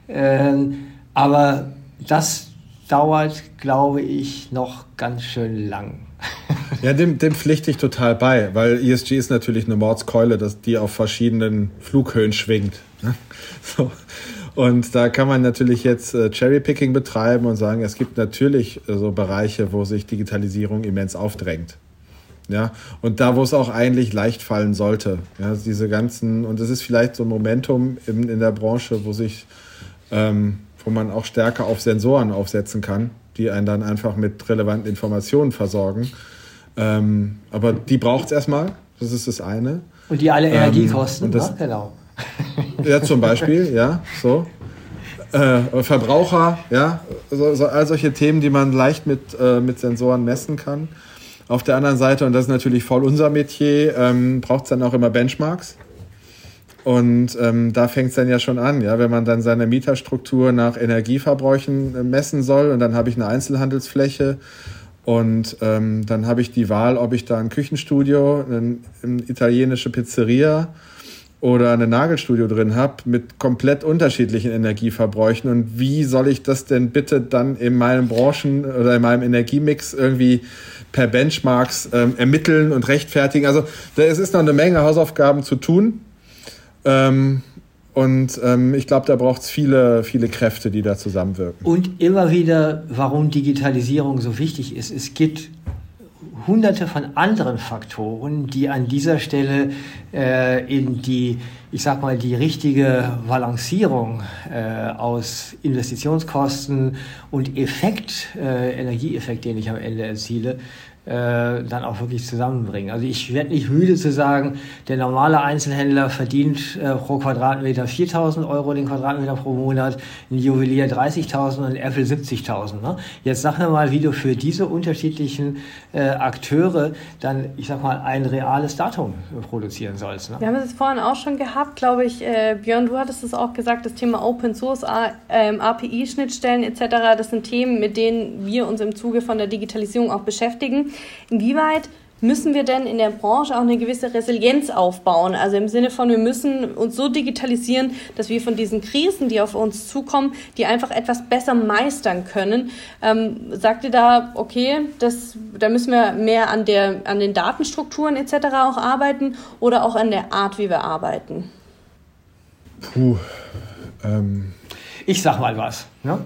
Aber das dauert, glaube ich, noch ganz schön lang. Ja, dem pflichte ich total bei, weil ESG ist natürlich eine Mordskeule, die auf verschiedenen Flughöhen schwingt. So. Und da kann man natürlich jetzt Cherrypicking betreiben und sagen, es gibt natürlich so Bereiche, wo sich Digitalisierung immens aufdrängt. Ja, und da, wo es auch eigentlich leicht fallen sollte. Ja, diese ganzen, und es ist vielleicht so ein Momentum in der Branche, wo man auch stärker auf Sensoren aufsetzen kann, die einen dann einfach mit relevanten Informationen versorgen. Aber die braucht es erstmal, das ist das eine. Und die alle Energie kosten, genau. Ja, zum Beispiel, ja, so. Verbraucher, ja, all solche Themen, die man leicht mit Sensoren messen kann. Auf der anderen Seite, und das ist natürlich voll unser Metier, braucht es dann auch immer Benchmarks. Und da fängt es dann ja schon an, ja, wenn man dann seine Mieterstruktur nach Energieverbräuchen messen soll und dann habe ich eine Einzelhandelsfläche und dann habe ich die Wahl, ob ich da ein Küchenstudio, eine italienische Pizzeria oder eine Nagelstudio drin habe mit komplett unterschiedlichen Energieverbräuchen und wie soll ich das denn bitte dann in meinen Branchen oder in meinem Energiemix irgendwie per Benchmarks ermitteln und rechtfertigen. Also es ist noch eine Menge Hausaufgaben zu tun und ich glaube, da braucht es viele, viele Kräfte, die da zusammenwirken. Und immer wieder, warum Digitalisierung so wichtig ist. Es gibt hunderte von anderen Faktoren, die an dieser Stelle in die richtige Balancierung aus Investitionskosten und Energieeffekt, den ich am Ende erziele, dann auch wirklich zusammenbringen. Also ich werde nicht müde zu sagen, der normale Einzelhändler verdient pro Quadratmeter 4.000 Euro den Quadratmeter pro Monat, ein Juwelier 30.000 und ein Apple 70.000. Ne? Jetzt sag mir mal, wie du für diese unterschiedlichen Akteure dann, ein reales Datum produzieren sollst. Ne? Wir haben es vorhin auch schon gehabt, glaube ich, Björn, du hattest es auch gesagt, das Thema Open Source, API-Schnittstellen etc., das sind Themen, mit denen wir uns im Zuge von der Digitalisierung auch beschäftigen. Inwieweit müssen wir denn in der Branche auch eine gewisse Resilienz aufbauen? Also im Sinne von, wir müssen uns so digitalisieren, dass wir von diesen Krisen, die auf uns zukommen, die einfach etwas besser meistern können. Sagt ihr da, okay, da müssen wir mehr an den Datenstrukturen etc. auch arbeiten oder auch an der Art, wie wir arbeiten? Ich sag mal was. Ne?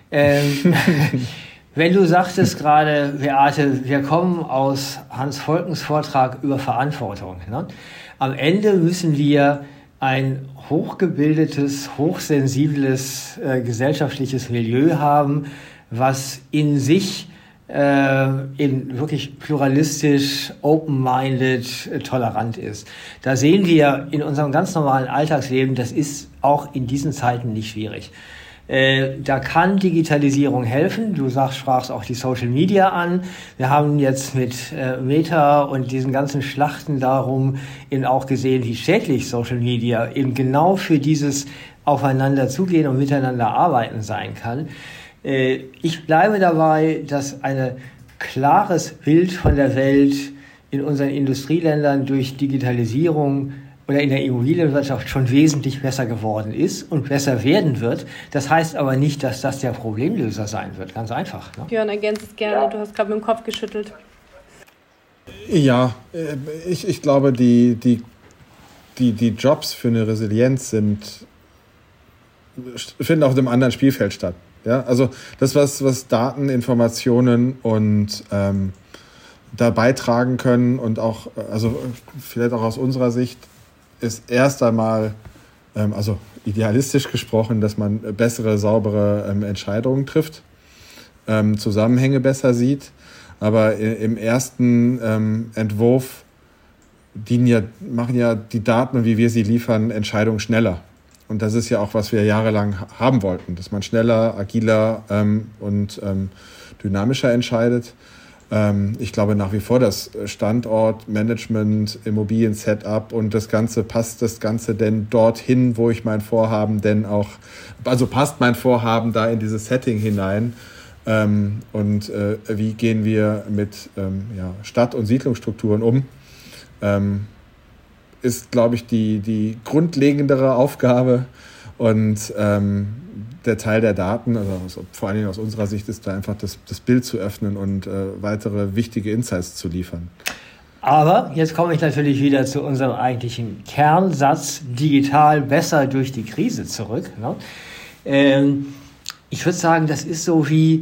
Wenn du sagtest gerade, Beate, wir kommen aus Hans Volkens Vortrag über Verantwortung. Ne? Am Ende müssen wir ein hochgebildetes, hochsensibles gesellschaftliches Milieu haben, was in sich eben wirklich pluralistisch, open-minded, tolerant ist. Da sehen wir in unserem ganz normalen Alltagsleben, das ist auch in diesen Zeiten nicht schwierig. Da kann Digitalisierung helfen. Du sprachst auch die Social Media an. Wir haben jetzt mit Meta und diesen ganzen Schlachten darum eben auch gesehen, wie schädlich Social Media eben genau für dieses Aufeinander zugehen und miteinander arbeiten sein kann. Ich bleibe dabei, dass ein klares Bild von der Welt in unseren Industrieländern durch Digitalisierung oder in der Immobilienwirtschaft schon wesentlich besser geworden ist und besser werden wird. Das heißt aber nicht, dass das der Problemlöser sein wird. Ganz einfach. Ne? Björn, ergänzt es gerne. Ja. Du hast gerade mit dem Kopf geschüttelt. Ja, ich glaube, die Jobs für eine Resilienz finden auf einem anderen Spielfeld statt. Ja, also das, was Daten, Informationen und da beitragen können und auch, also vielleicht auch aus unserer Sicht, ist erst einmal, also idealistisch gesprochen, dass man bessere, saubere Entscheidungen trifft, Zusammenhänge besser sieht. Aber im ersten Entwurf machen ja die Daten und wie wir sie liefern, Entscheidungen schneller. Und das ist ja auch, was wir jahrelang haben wollten, dass man schneller, agiler und dynamischer entscheidet. Ich glaube nach wie vor, dass Standort, Management, Immobilien-Setup und passt das Ganze denn dorthin, wo ich mein Vorhaben denn auch, also passt mein Vorhaben da in dieses Setting hinein und wie gehen wir mit Stadt- und Siedlungsstrukturen um, ist, glaube ich, die grundlegendere Aufgabe und der Teil der Daten, also vor allen Dingen aus unserer Sicht, ist da einfach das Bild zu öffnen und weitere wichtige Insights zu liefern. Aber jetzt komme ich natürlich wieder zu unserem eigentlichen Kernsatz, digital besser durch die Krise zurück. Ne? Ich würde sagen, das ist so wie,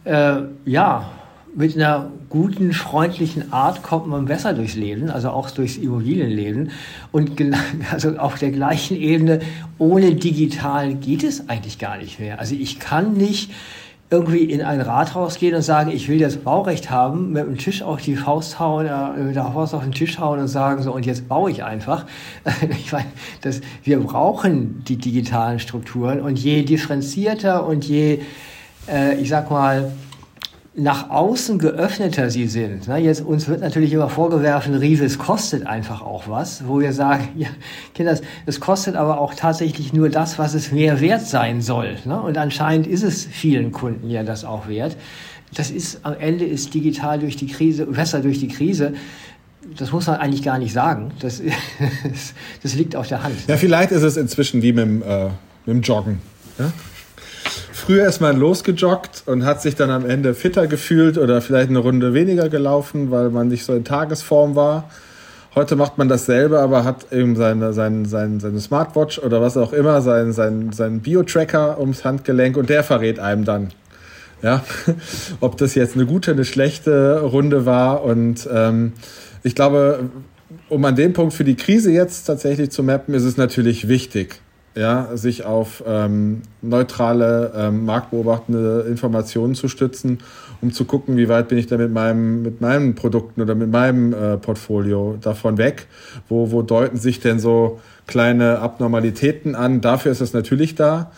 mit einer guten, freundlichen Art kommt man besser durchs Leben, also auch durchs Immobilienleben. Und also auf der gleichen Ebene, ohne digital geht es eigentlich gar nicht mehr. Also ich kann nicht irgendwie in ein Rathaus gehen und sagen, ich will jetzt Baurecht haben, mit dem Tisch auf die Faust hauen, mit der Faust auf den Tisch hauen und sagen, so, und jetzt baue ich einfach. Ich meine, wir brauchen die digitalen Strukturen und je differenzierter und je, ich sag mal, nach außen geöffneter sie sind. Jetzt uns wird natürlich immer vorgeworfen, Rives kostet einfach auch was, wo wir sagen, ja, Kinder, es kostet aber auch tatsächlich nur das, was es mehr wert sein soll. Und anscheinend ist es vielen Kunden ja das auch wert. Am Ende ist digital durch die Krise, besser durch die Krise. Das muss man eigentlich gar nicht sagen. Das liegt auf der Hand. Ja, vielleicht ist es inzwischen wie mit dem Joggen. Ja? Früher ist man losgejoggt und hat sich dann am Ende fitter gefühlt oder vielleicht eine Runde weniger gelaufen, weil man nicht so in Tagesform war. Heute macht man dasselbe, aber hat eben seine Smartwatch oder was auch immer, seinen Bio-Tracker ums Handgelenk und der verrät einem dann, ja, ob das jetzt eine gute, eine schlechte Runde war. Und ich glaube, um an dem Punkt für die Krise jetzt tatsächlich zu mappen, ist es natürlich wichtig, ja, sich auf neutrale, marktbeobachtende Informationen zu stützen, um zu gucken, wie weit bin ich da mit meinen Produkten oder mit meinem Portfolio davon weg. Wo deuten sich denn so kleine Abnormalitäten an? Dafür ist es natürlich da.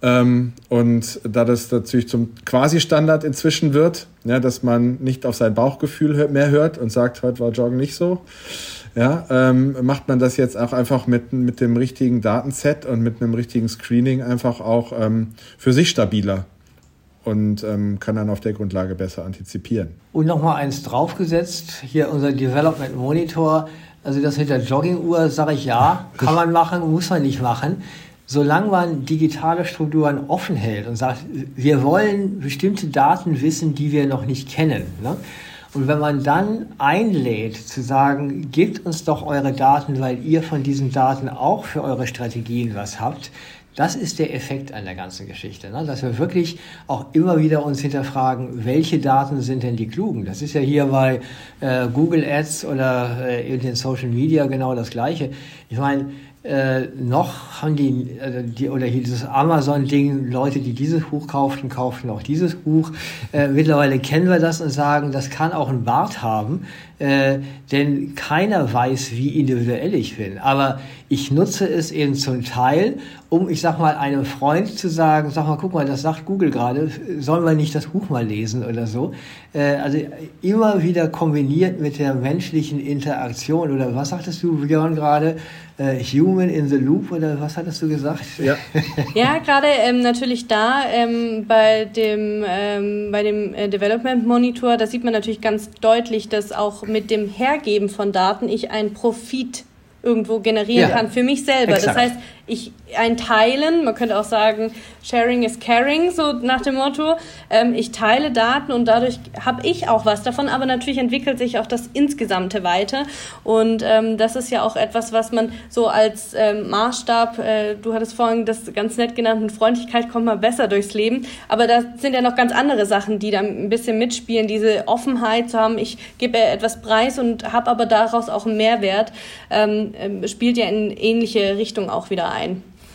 Und da das natürlich zum Quasi-Standard inzwischen wird, ja, dass man nicht auf sein Bauchgefühl mehr hört und sagt, heute war Joggen nicht so, ja, macht man das jetzt auch einfach mit dem richtigen Datenset und mit einem richtigen Screening einfach auch für sich stabiler und kann dann auf der Grundlage besser antizipieren. Und nochmal eins draufgesetzt, hier unser Development Monitor, also das mit der Jogginguhr, sage ich ja, kann man machen, muss man nicht machen. Solange man digitale Strukturen offen hält und sagt, wir wollen bestimmte Daten wissen, die wir noch nicht kennen, ne? Und wenn man dann einlädt, zu sagen, gebt uns doch eure Daten, weil ihr von diesen Daten auch für eure Strategien was habt, das ist der Effekt an der ganzen Geschichte, ne? Dass wir wirklich auch immer wieder uns hinterfragen, welche Daten sind denn die klugen? Das ist ja hier bei Google Ads oder in den Social Media genau das Gleiche. Ich meine, noch haben oder hier dieses Amazon-Ding, Leute, die dieses Buch kaufen auch dieses Buch. Mittlerweile kennen wir das und sagen, das kann auch einen Wert haben, denn keiner weiß, wie individuell ich bin. Aber ich nutze es eben zum Teil, um, ich sag mal, einem Freund zu sagen, sag mal, guck mal, das sagt Google gerade, sollen wir nicht das Buch mal lesen oder so. Also immer wieder kombiniert mit der menschlichen Interaktion, oder was sagtest du, Björn, gerade? Human in the Loop, oder was hattest du gesagt? Ja, ja, gerade natürlich da bei dem Development Monitor, da sieht man natürlich ganz deutlich, dass auch mit dem Hergeben von Daten ich einen Profit irgendwo generieren kann für mich selber. Exakt. Das heißt, ein Teilen, man könnte auch sagen, Sharing is Caring, so nach dem Motto. Ich teile Daten und dadurch habe ich auch was davon, aber natürlich entwickelt sich auch das Insgesamte weiter. Und das ist ja auch etwas, was man so als Maßstab, du hattest vorhin das ganz nett genannt, mit Freundlichkeit kommt man besser durchs Leben. Aber da sind ja noch ganz andere Sachen, die da ein bisschen mitspielen, diese Offenheit zu haben, ich gebe etwas preis und habe aber daraus auch einen Mehrwert, spielt ja in ähnliche Richtung auch wieder ein.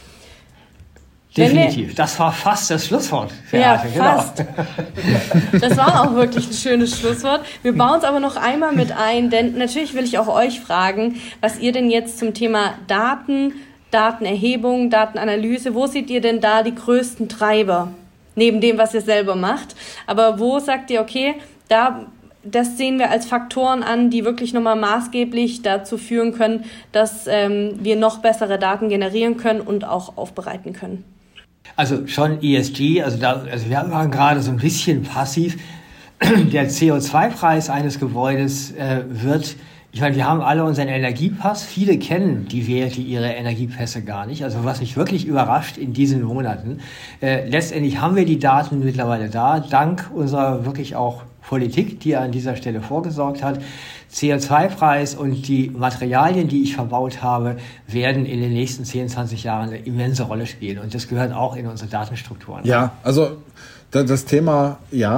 Definitiv. Das war fast das Schlusswort. Ja, fast. Genau. Das war auch wirklich ein schönes Schlusswort. Wir bauen es aber noch einmal mit ein, denn natürlich will ich auch euch fragen, was ihr denn jetzt zum Thema Daten, Datenerhebung, Datenanalyse, wo seht ihr denn da die größten Treiber? Neben dem, was ihr selber macht. Aber wo sagt ihr, okay, das sehen wir als Faktoren an, die wirklich nochmal maßgeblich dazu führen können, dass wir noch bessere Daten generieren können und auch aufbereiten können. Also schon ESG, also wir waren gerade so ein bisschen passiv. Der CO2-Preis eines Gebäudes ich meine, wir haben alle unseren Energiepass. Viele kennen die Werte ihrer Energiepässe gar nicht. Also was mich wirklich überrascht in diesen Monaten. Letztendlich haben wir die Daten mittlerweile da, dank unserer wirklich auch Politik, die an dieser Stelle vorgesorgt hat. CO2-Preis und die Materialien, die ich verbaut habe, werden in den nächsten 10, 20 Jahren eine immense Rolle spielen. Und das gehört auch in unsere Datenstrukturen. Ja, also das Thema,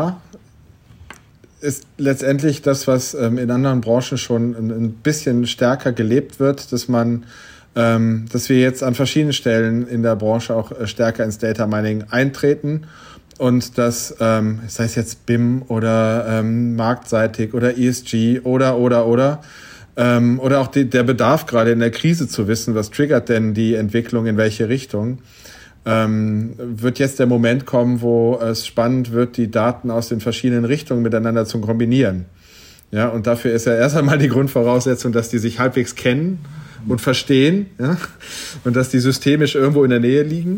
ist letztendlich das, was in anderen Branchen schon ein bisschen stärker gelebt wird, dass wir jetzt an verschiedenen Stellen in der Branche auch stärker ins Data Mining eintreten. Und das, sei es jetzt BIM oder marktseitig oder ESG oder auch der Bedarf gerade in der Krise zu wissen, was triggert denn die Entwicklung in welche Richtung, wird jetzt der Moment kommen, wo es spannend wird, die Daten aus den verschiedenen Richtungen miteinander zu kombinieren. Ja, und dafür ist ja erst einmal die Grundvoraussetzung, dass die sich halbwegs kennen und verstehen, ja, und dass die systemisch irgendwo in der Nähe liegen.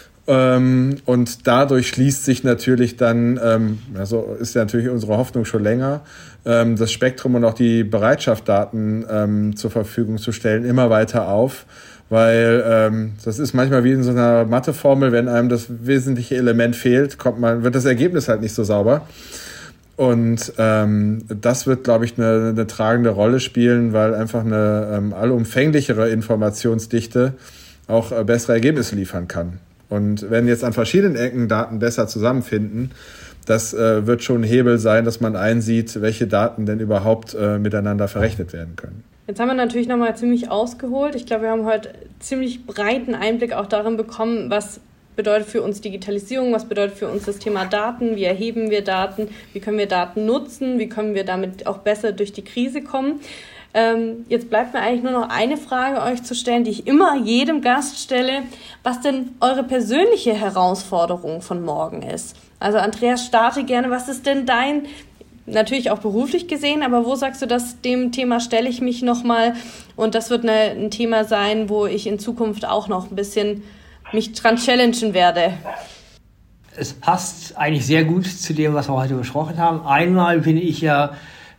Und dadurch schließt sich natürlich dann, so ist ja natürlich unsere Hoffnung schon länger, das Spektrum und auch die Bereitschaft, Daten zur Verfügung zu stellen, immer weiter auf, weil das ist manchmal wie in so einer Matheformel, wenn einem das wesentliche Element fehlt, wird das Ergebnis halt nicht so sauber. Und das wird, glaube ich, eine tragende Rolle spielen, weil einfach eine allumfänglichere Informationsdichte auch bessere Ergebnisse liefern kann. Und wenn jetzt an verschiedenen Ecken Daten besser zusammenfinden, das wird schon ein Hebel sein, dass man einsieht, welche Daten denn überhaupt miteinander verrechnet werden können. Jetzt haben wir natürlich nochmal ziemlich ausgeholt. Ich glaube, wir haben heute ziemlich breiten Einblick auch darin bekommen, was bedeutet für uns Digitalisierung, was bedeutet für uns das Thema Daten, wie erheben wir Daten, wie können wir Daten nutzen, wie können wir damit auch besser durch die Krise kommen. Jetzt bleibt mir eigentlich nur noch eine Frage euch zu stellen, die ich immer jedem Gast stelle, was denn eure persönliche Herausforderung von morgen ist. Also Andreas, starte gerne, was ist denn natürlich auch beruflich gesehen, aber wo sagst du, dass dem Thema stelle ich mich nochmal und das wird ein Thema sein, wo ich in Zukunft auch noch ein bisschen mich dran challengen werde? Es passt eigentlich sehr gut zu dem, was wir heute besprochen haben. Einmal bin ich ja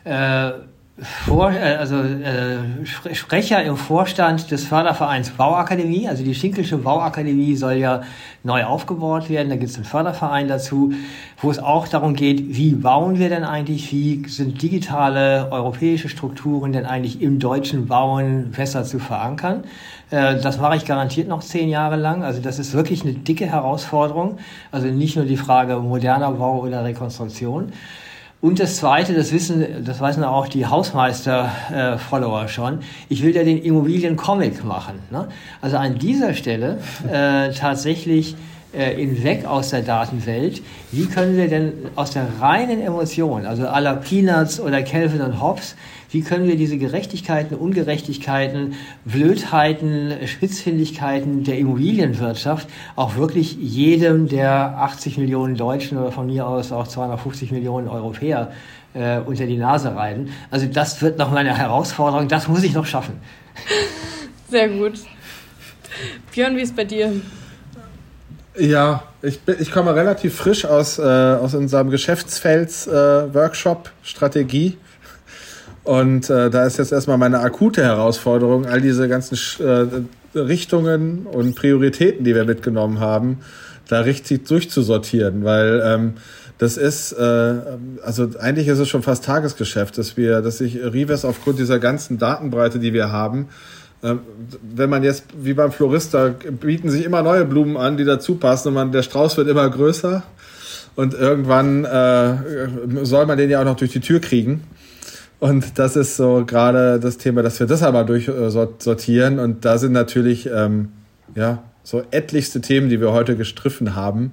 Sprecher im Vorstand des Fördervereins Bauakademie. Also die Schinkelsche Bauakademie soll ja neu aufgebaut werden. Da gibt es einen Förderverein dazu, wo es auch darum geht, wie bauen wir denn eigentlich, wie sind digitale europäische Strukturen denn eigentlich im deutschen Bauen besser zu verankern. Das mache ich garantiert noch 10 Jahre lang. Also das ist wirklich eine dicke Herausforderung. Also nicht nur die Frage moderner Bau oder Rekonstruktion. Und das Zweite, das wissen auch die Hausmeister-Follower schon, ich will ja den Immobilien-Comic machen. Ne? Also an dieser Stelle tatsächlich hinweg aus der Datenwelt, wie können wir denn aus der reinen Emotion, also à la Peanuts oder Calvin und Hobbes, wie können wir diese Gerechtigkeiten, Ungerechtigkeiten, Blödheiten, Spitzfindigkeiten der Immobilienwirtschaft auch wirklich jedem der 80 Millionen Deutschen oder von mir aus auch 250 Millionen Europäer unter die Nase reiben. Also das wird noch meine Herausforderung, das muss ich noch schaffen. Sehr gut. Björn, wie ist es bei dir? Ja, ich komme relativ frisch aus unserem Geschäftsfelds-Workshop Strategie. Und da ist jetzt erstmal meine akute Herausforderung, all diese ganzen Richtungen und Prioritäten, die wir mitgenommen haben, da richtig durchzusortieren, weil das ist, also eigentlich ist es schon fast Tagesgeschäft, dass sich Rives aufgrund dieser ganzen Datenbreite, die wir haben, wenn man jetzt, wie beim Florista, bieten sich immer neue Blumen an, die dazu passen und der Strauß wird immer größer und irgendwann soll man den ja auch noch durch die Tür kriegen. Und das ist so gerade das Thema, dass wir das einmal durchsortieren. Und da sind natürlich so etlichste Themen, die wir heute gestriffen haben,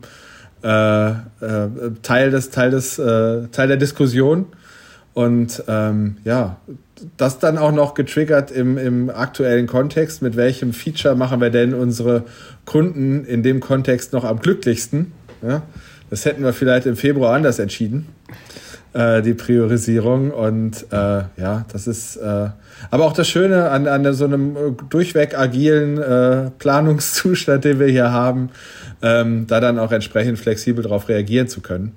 Teil der Diskussion. Und das dann auch noch getriggert im aktuellen Kontext. Mit welchem Feature machen wir denn unsere Kunden in dem Kontext noch am glücklichsten? Ja, das hätten wir vielleicht im Februar anders entschieden. Die Priorisierung und das ist aber auch das Schöne an so einem durchweg agilen Planungszustand, den wir hier haben, da dann auch entsprechend flexibel darauf reagieren zu können.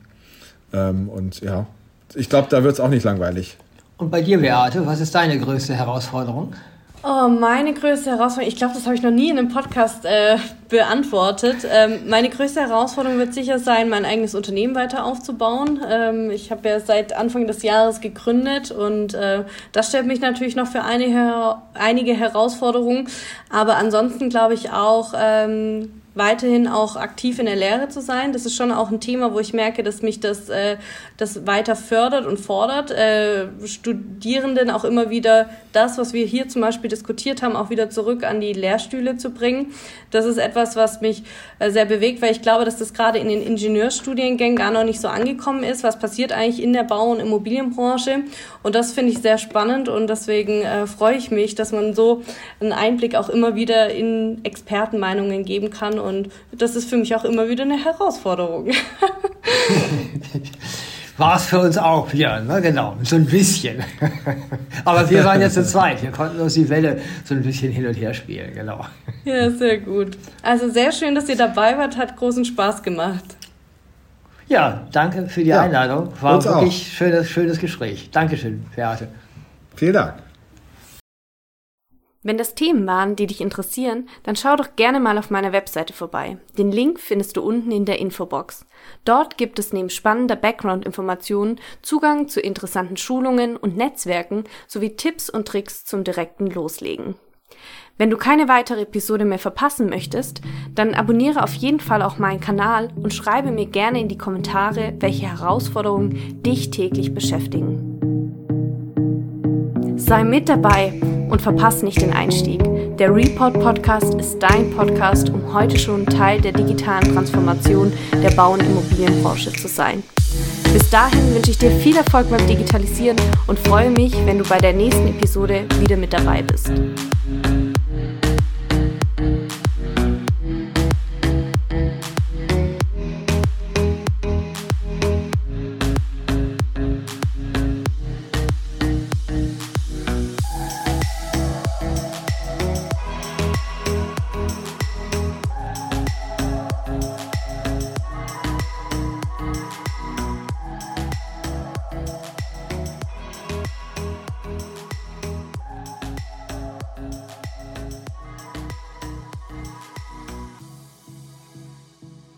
Ich glaube, da wird es auch nicht langweilig. Und bei dir, Beate, was ist deine größte Herausforderung? Oh, meine größte Herausforderung, ich glaube, das habe ich noch nie in einem Podcast beantwortet. Meine größte Herausforderung wird sicher sein, mein eigenes Unternehmen weiter aufzubauen. Ich habe ja seit Anfang des Jahres gegründet und das stellt mich natürlich noch für einige Herausforderungen. Aber ansonsten glaube ich auch, weiterhin auch aktiv in der Lehre zu sein. Das ist schon auch ein Thema, wo ich merke, dass mich das weiter fördert und fordert. Studierenden auch immer wieder das, was wir hier zum Beispiel diskutiert haben, auch wieder zurück an die Lehrstühle zu bringen. Das ist etwas, was mich sehr bewegt, weil ich glaube, dass das gerade in den Ingenieurstudiengängen gar noch nicht so angekommen ist. Was passiert eigentlich in der Bau- und Immobilienbranche? Und das finde ich sehr spannend und deswegen freue ich mich, dass man so einen Einblick auch immer wieder in Expertenmeinungen geben kann. Und das ist für mich auch immer wieder eine Herausforderung. War es für uns auch, ja, ne? Genau, so ein bisschen. Aber wir waren jetzt zu zweit, wir konnten uns die Welle so ein bisschen hin und her spielen, genau. Ja, sehr gut. Also sehr schön, dass ihr dabei wart, hat großen Spaß gemacht. Ja, danke für die Einladung, war wirklich schönes Gespräch. Dankeschön, Beate. Vielen Dank. Wenn das Themen waren, die dich interessieren, dann schau doch gerne mal auf meiner Webseite vorbei. Den Link findest du unten in der Infobox. Dort gibt es neben spannender Background-Informationen Zugang zu interessanten Schulungen und Netzwerken sowie Tipps und Tricks zum direkten Loslegen. Wenn du keine weitere Episode mehr verpassen möchtest, dann abonniere auf jeden Fall auch meinen Kanal und schreibe mir gerne in die Kommentare, welche Herausforderungen dich täglich beschäftigen. Sei mit dabei und verpasse nicht den Einstieg. Der Report-Podcast ist dein Podcast, um heute schon Teil der digitalen Transformation der Bau- und Immobilienbranche zu sein. Bis dahin wünsche ich dir viel Erfolg beim Digitalisieren und freue mich, wenn du bei der nächsten Episode wieder mit dabei bist.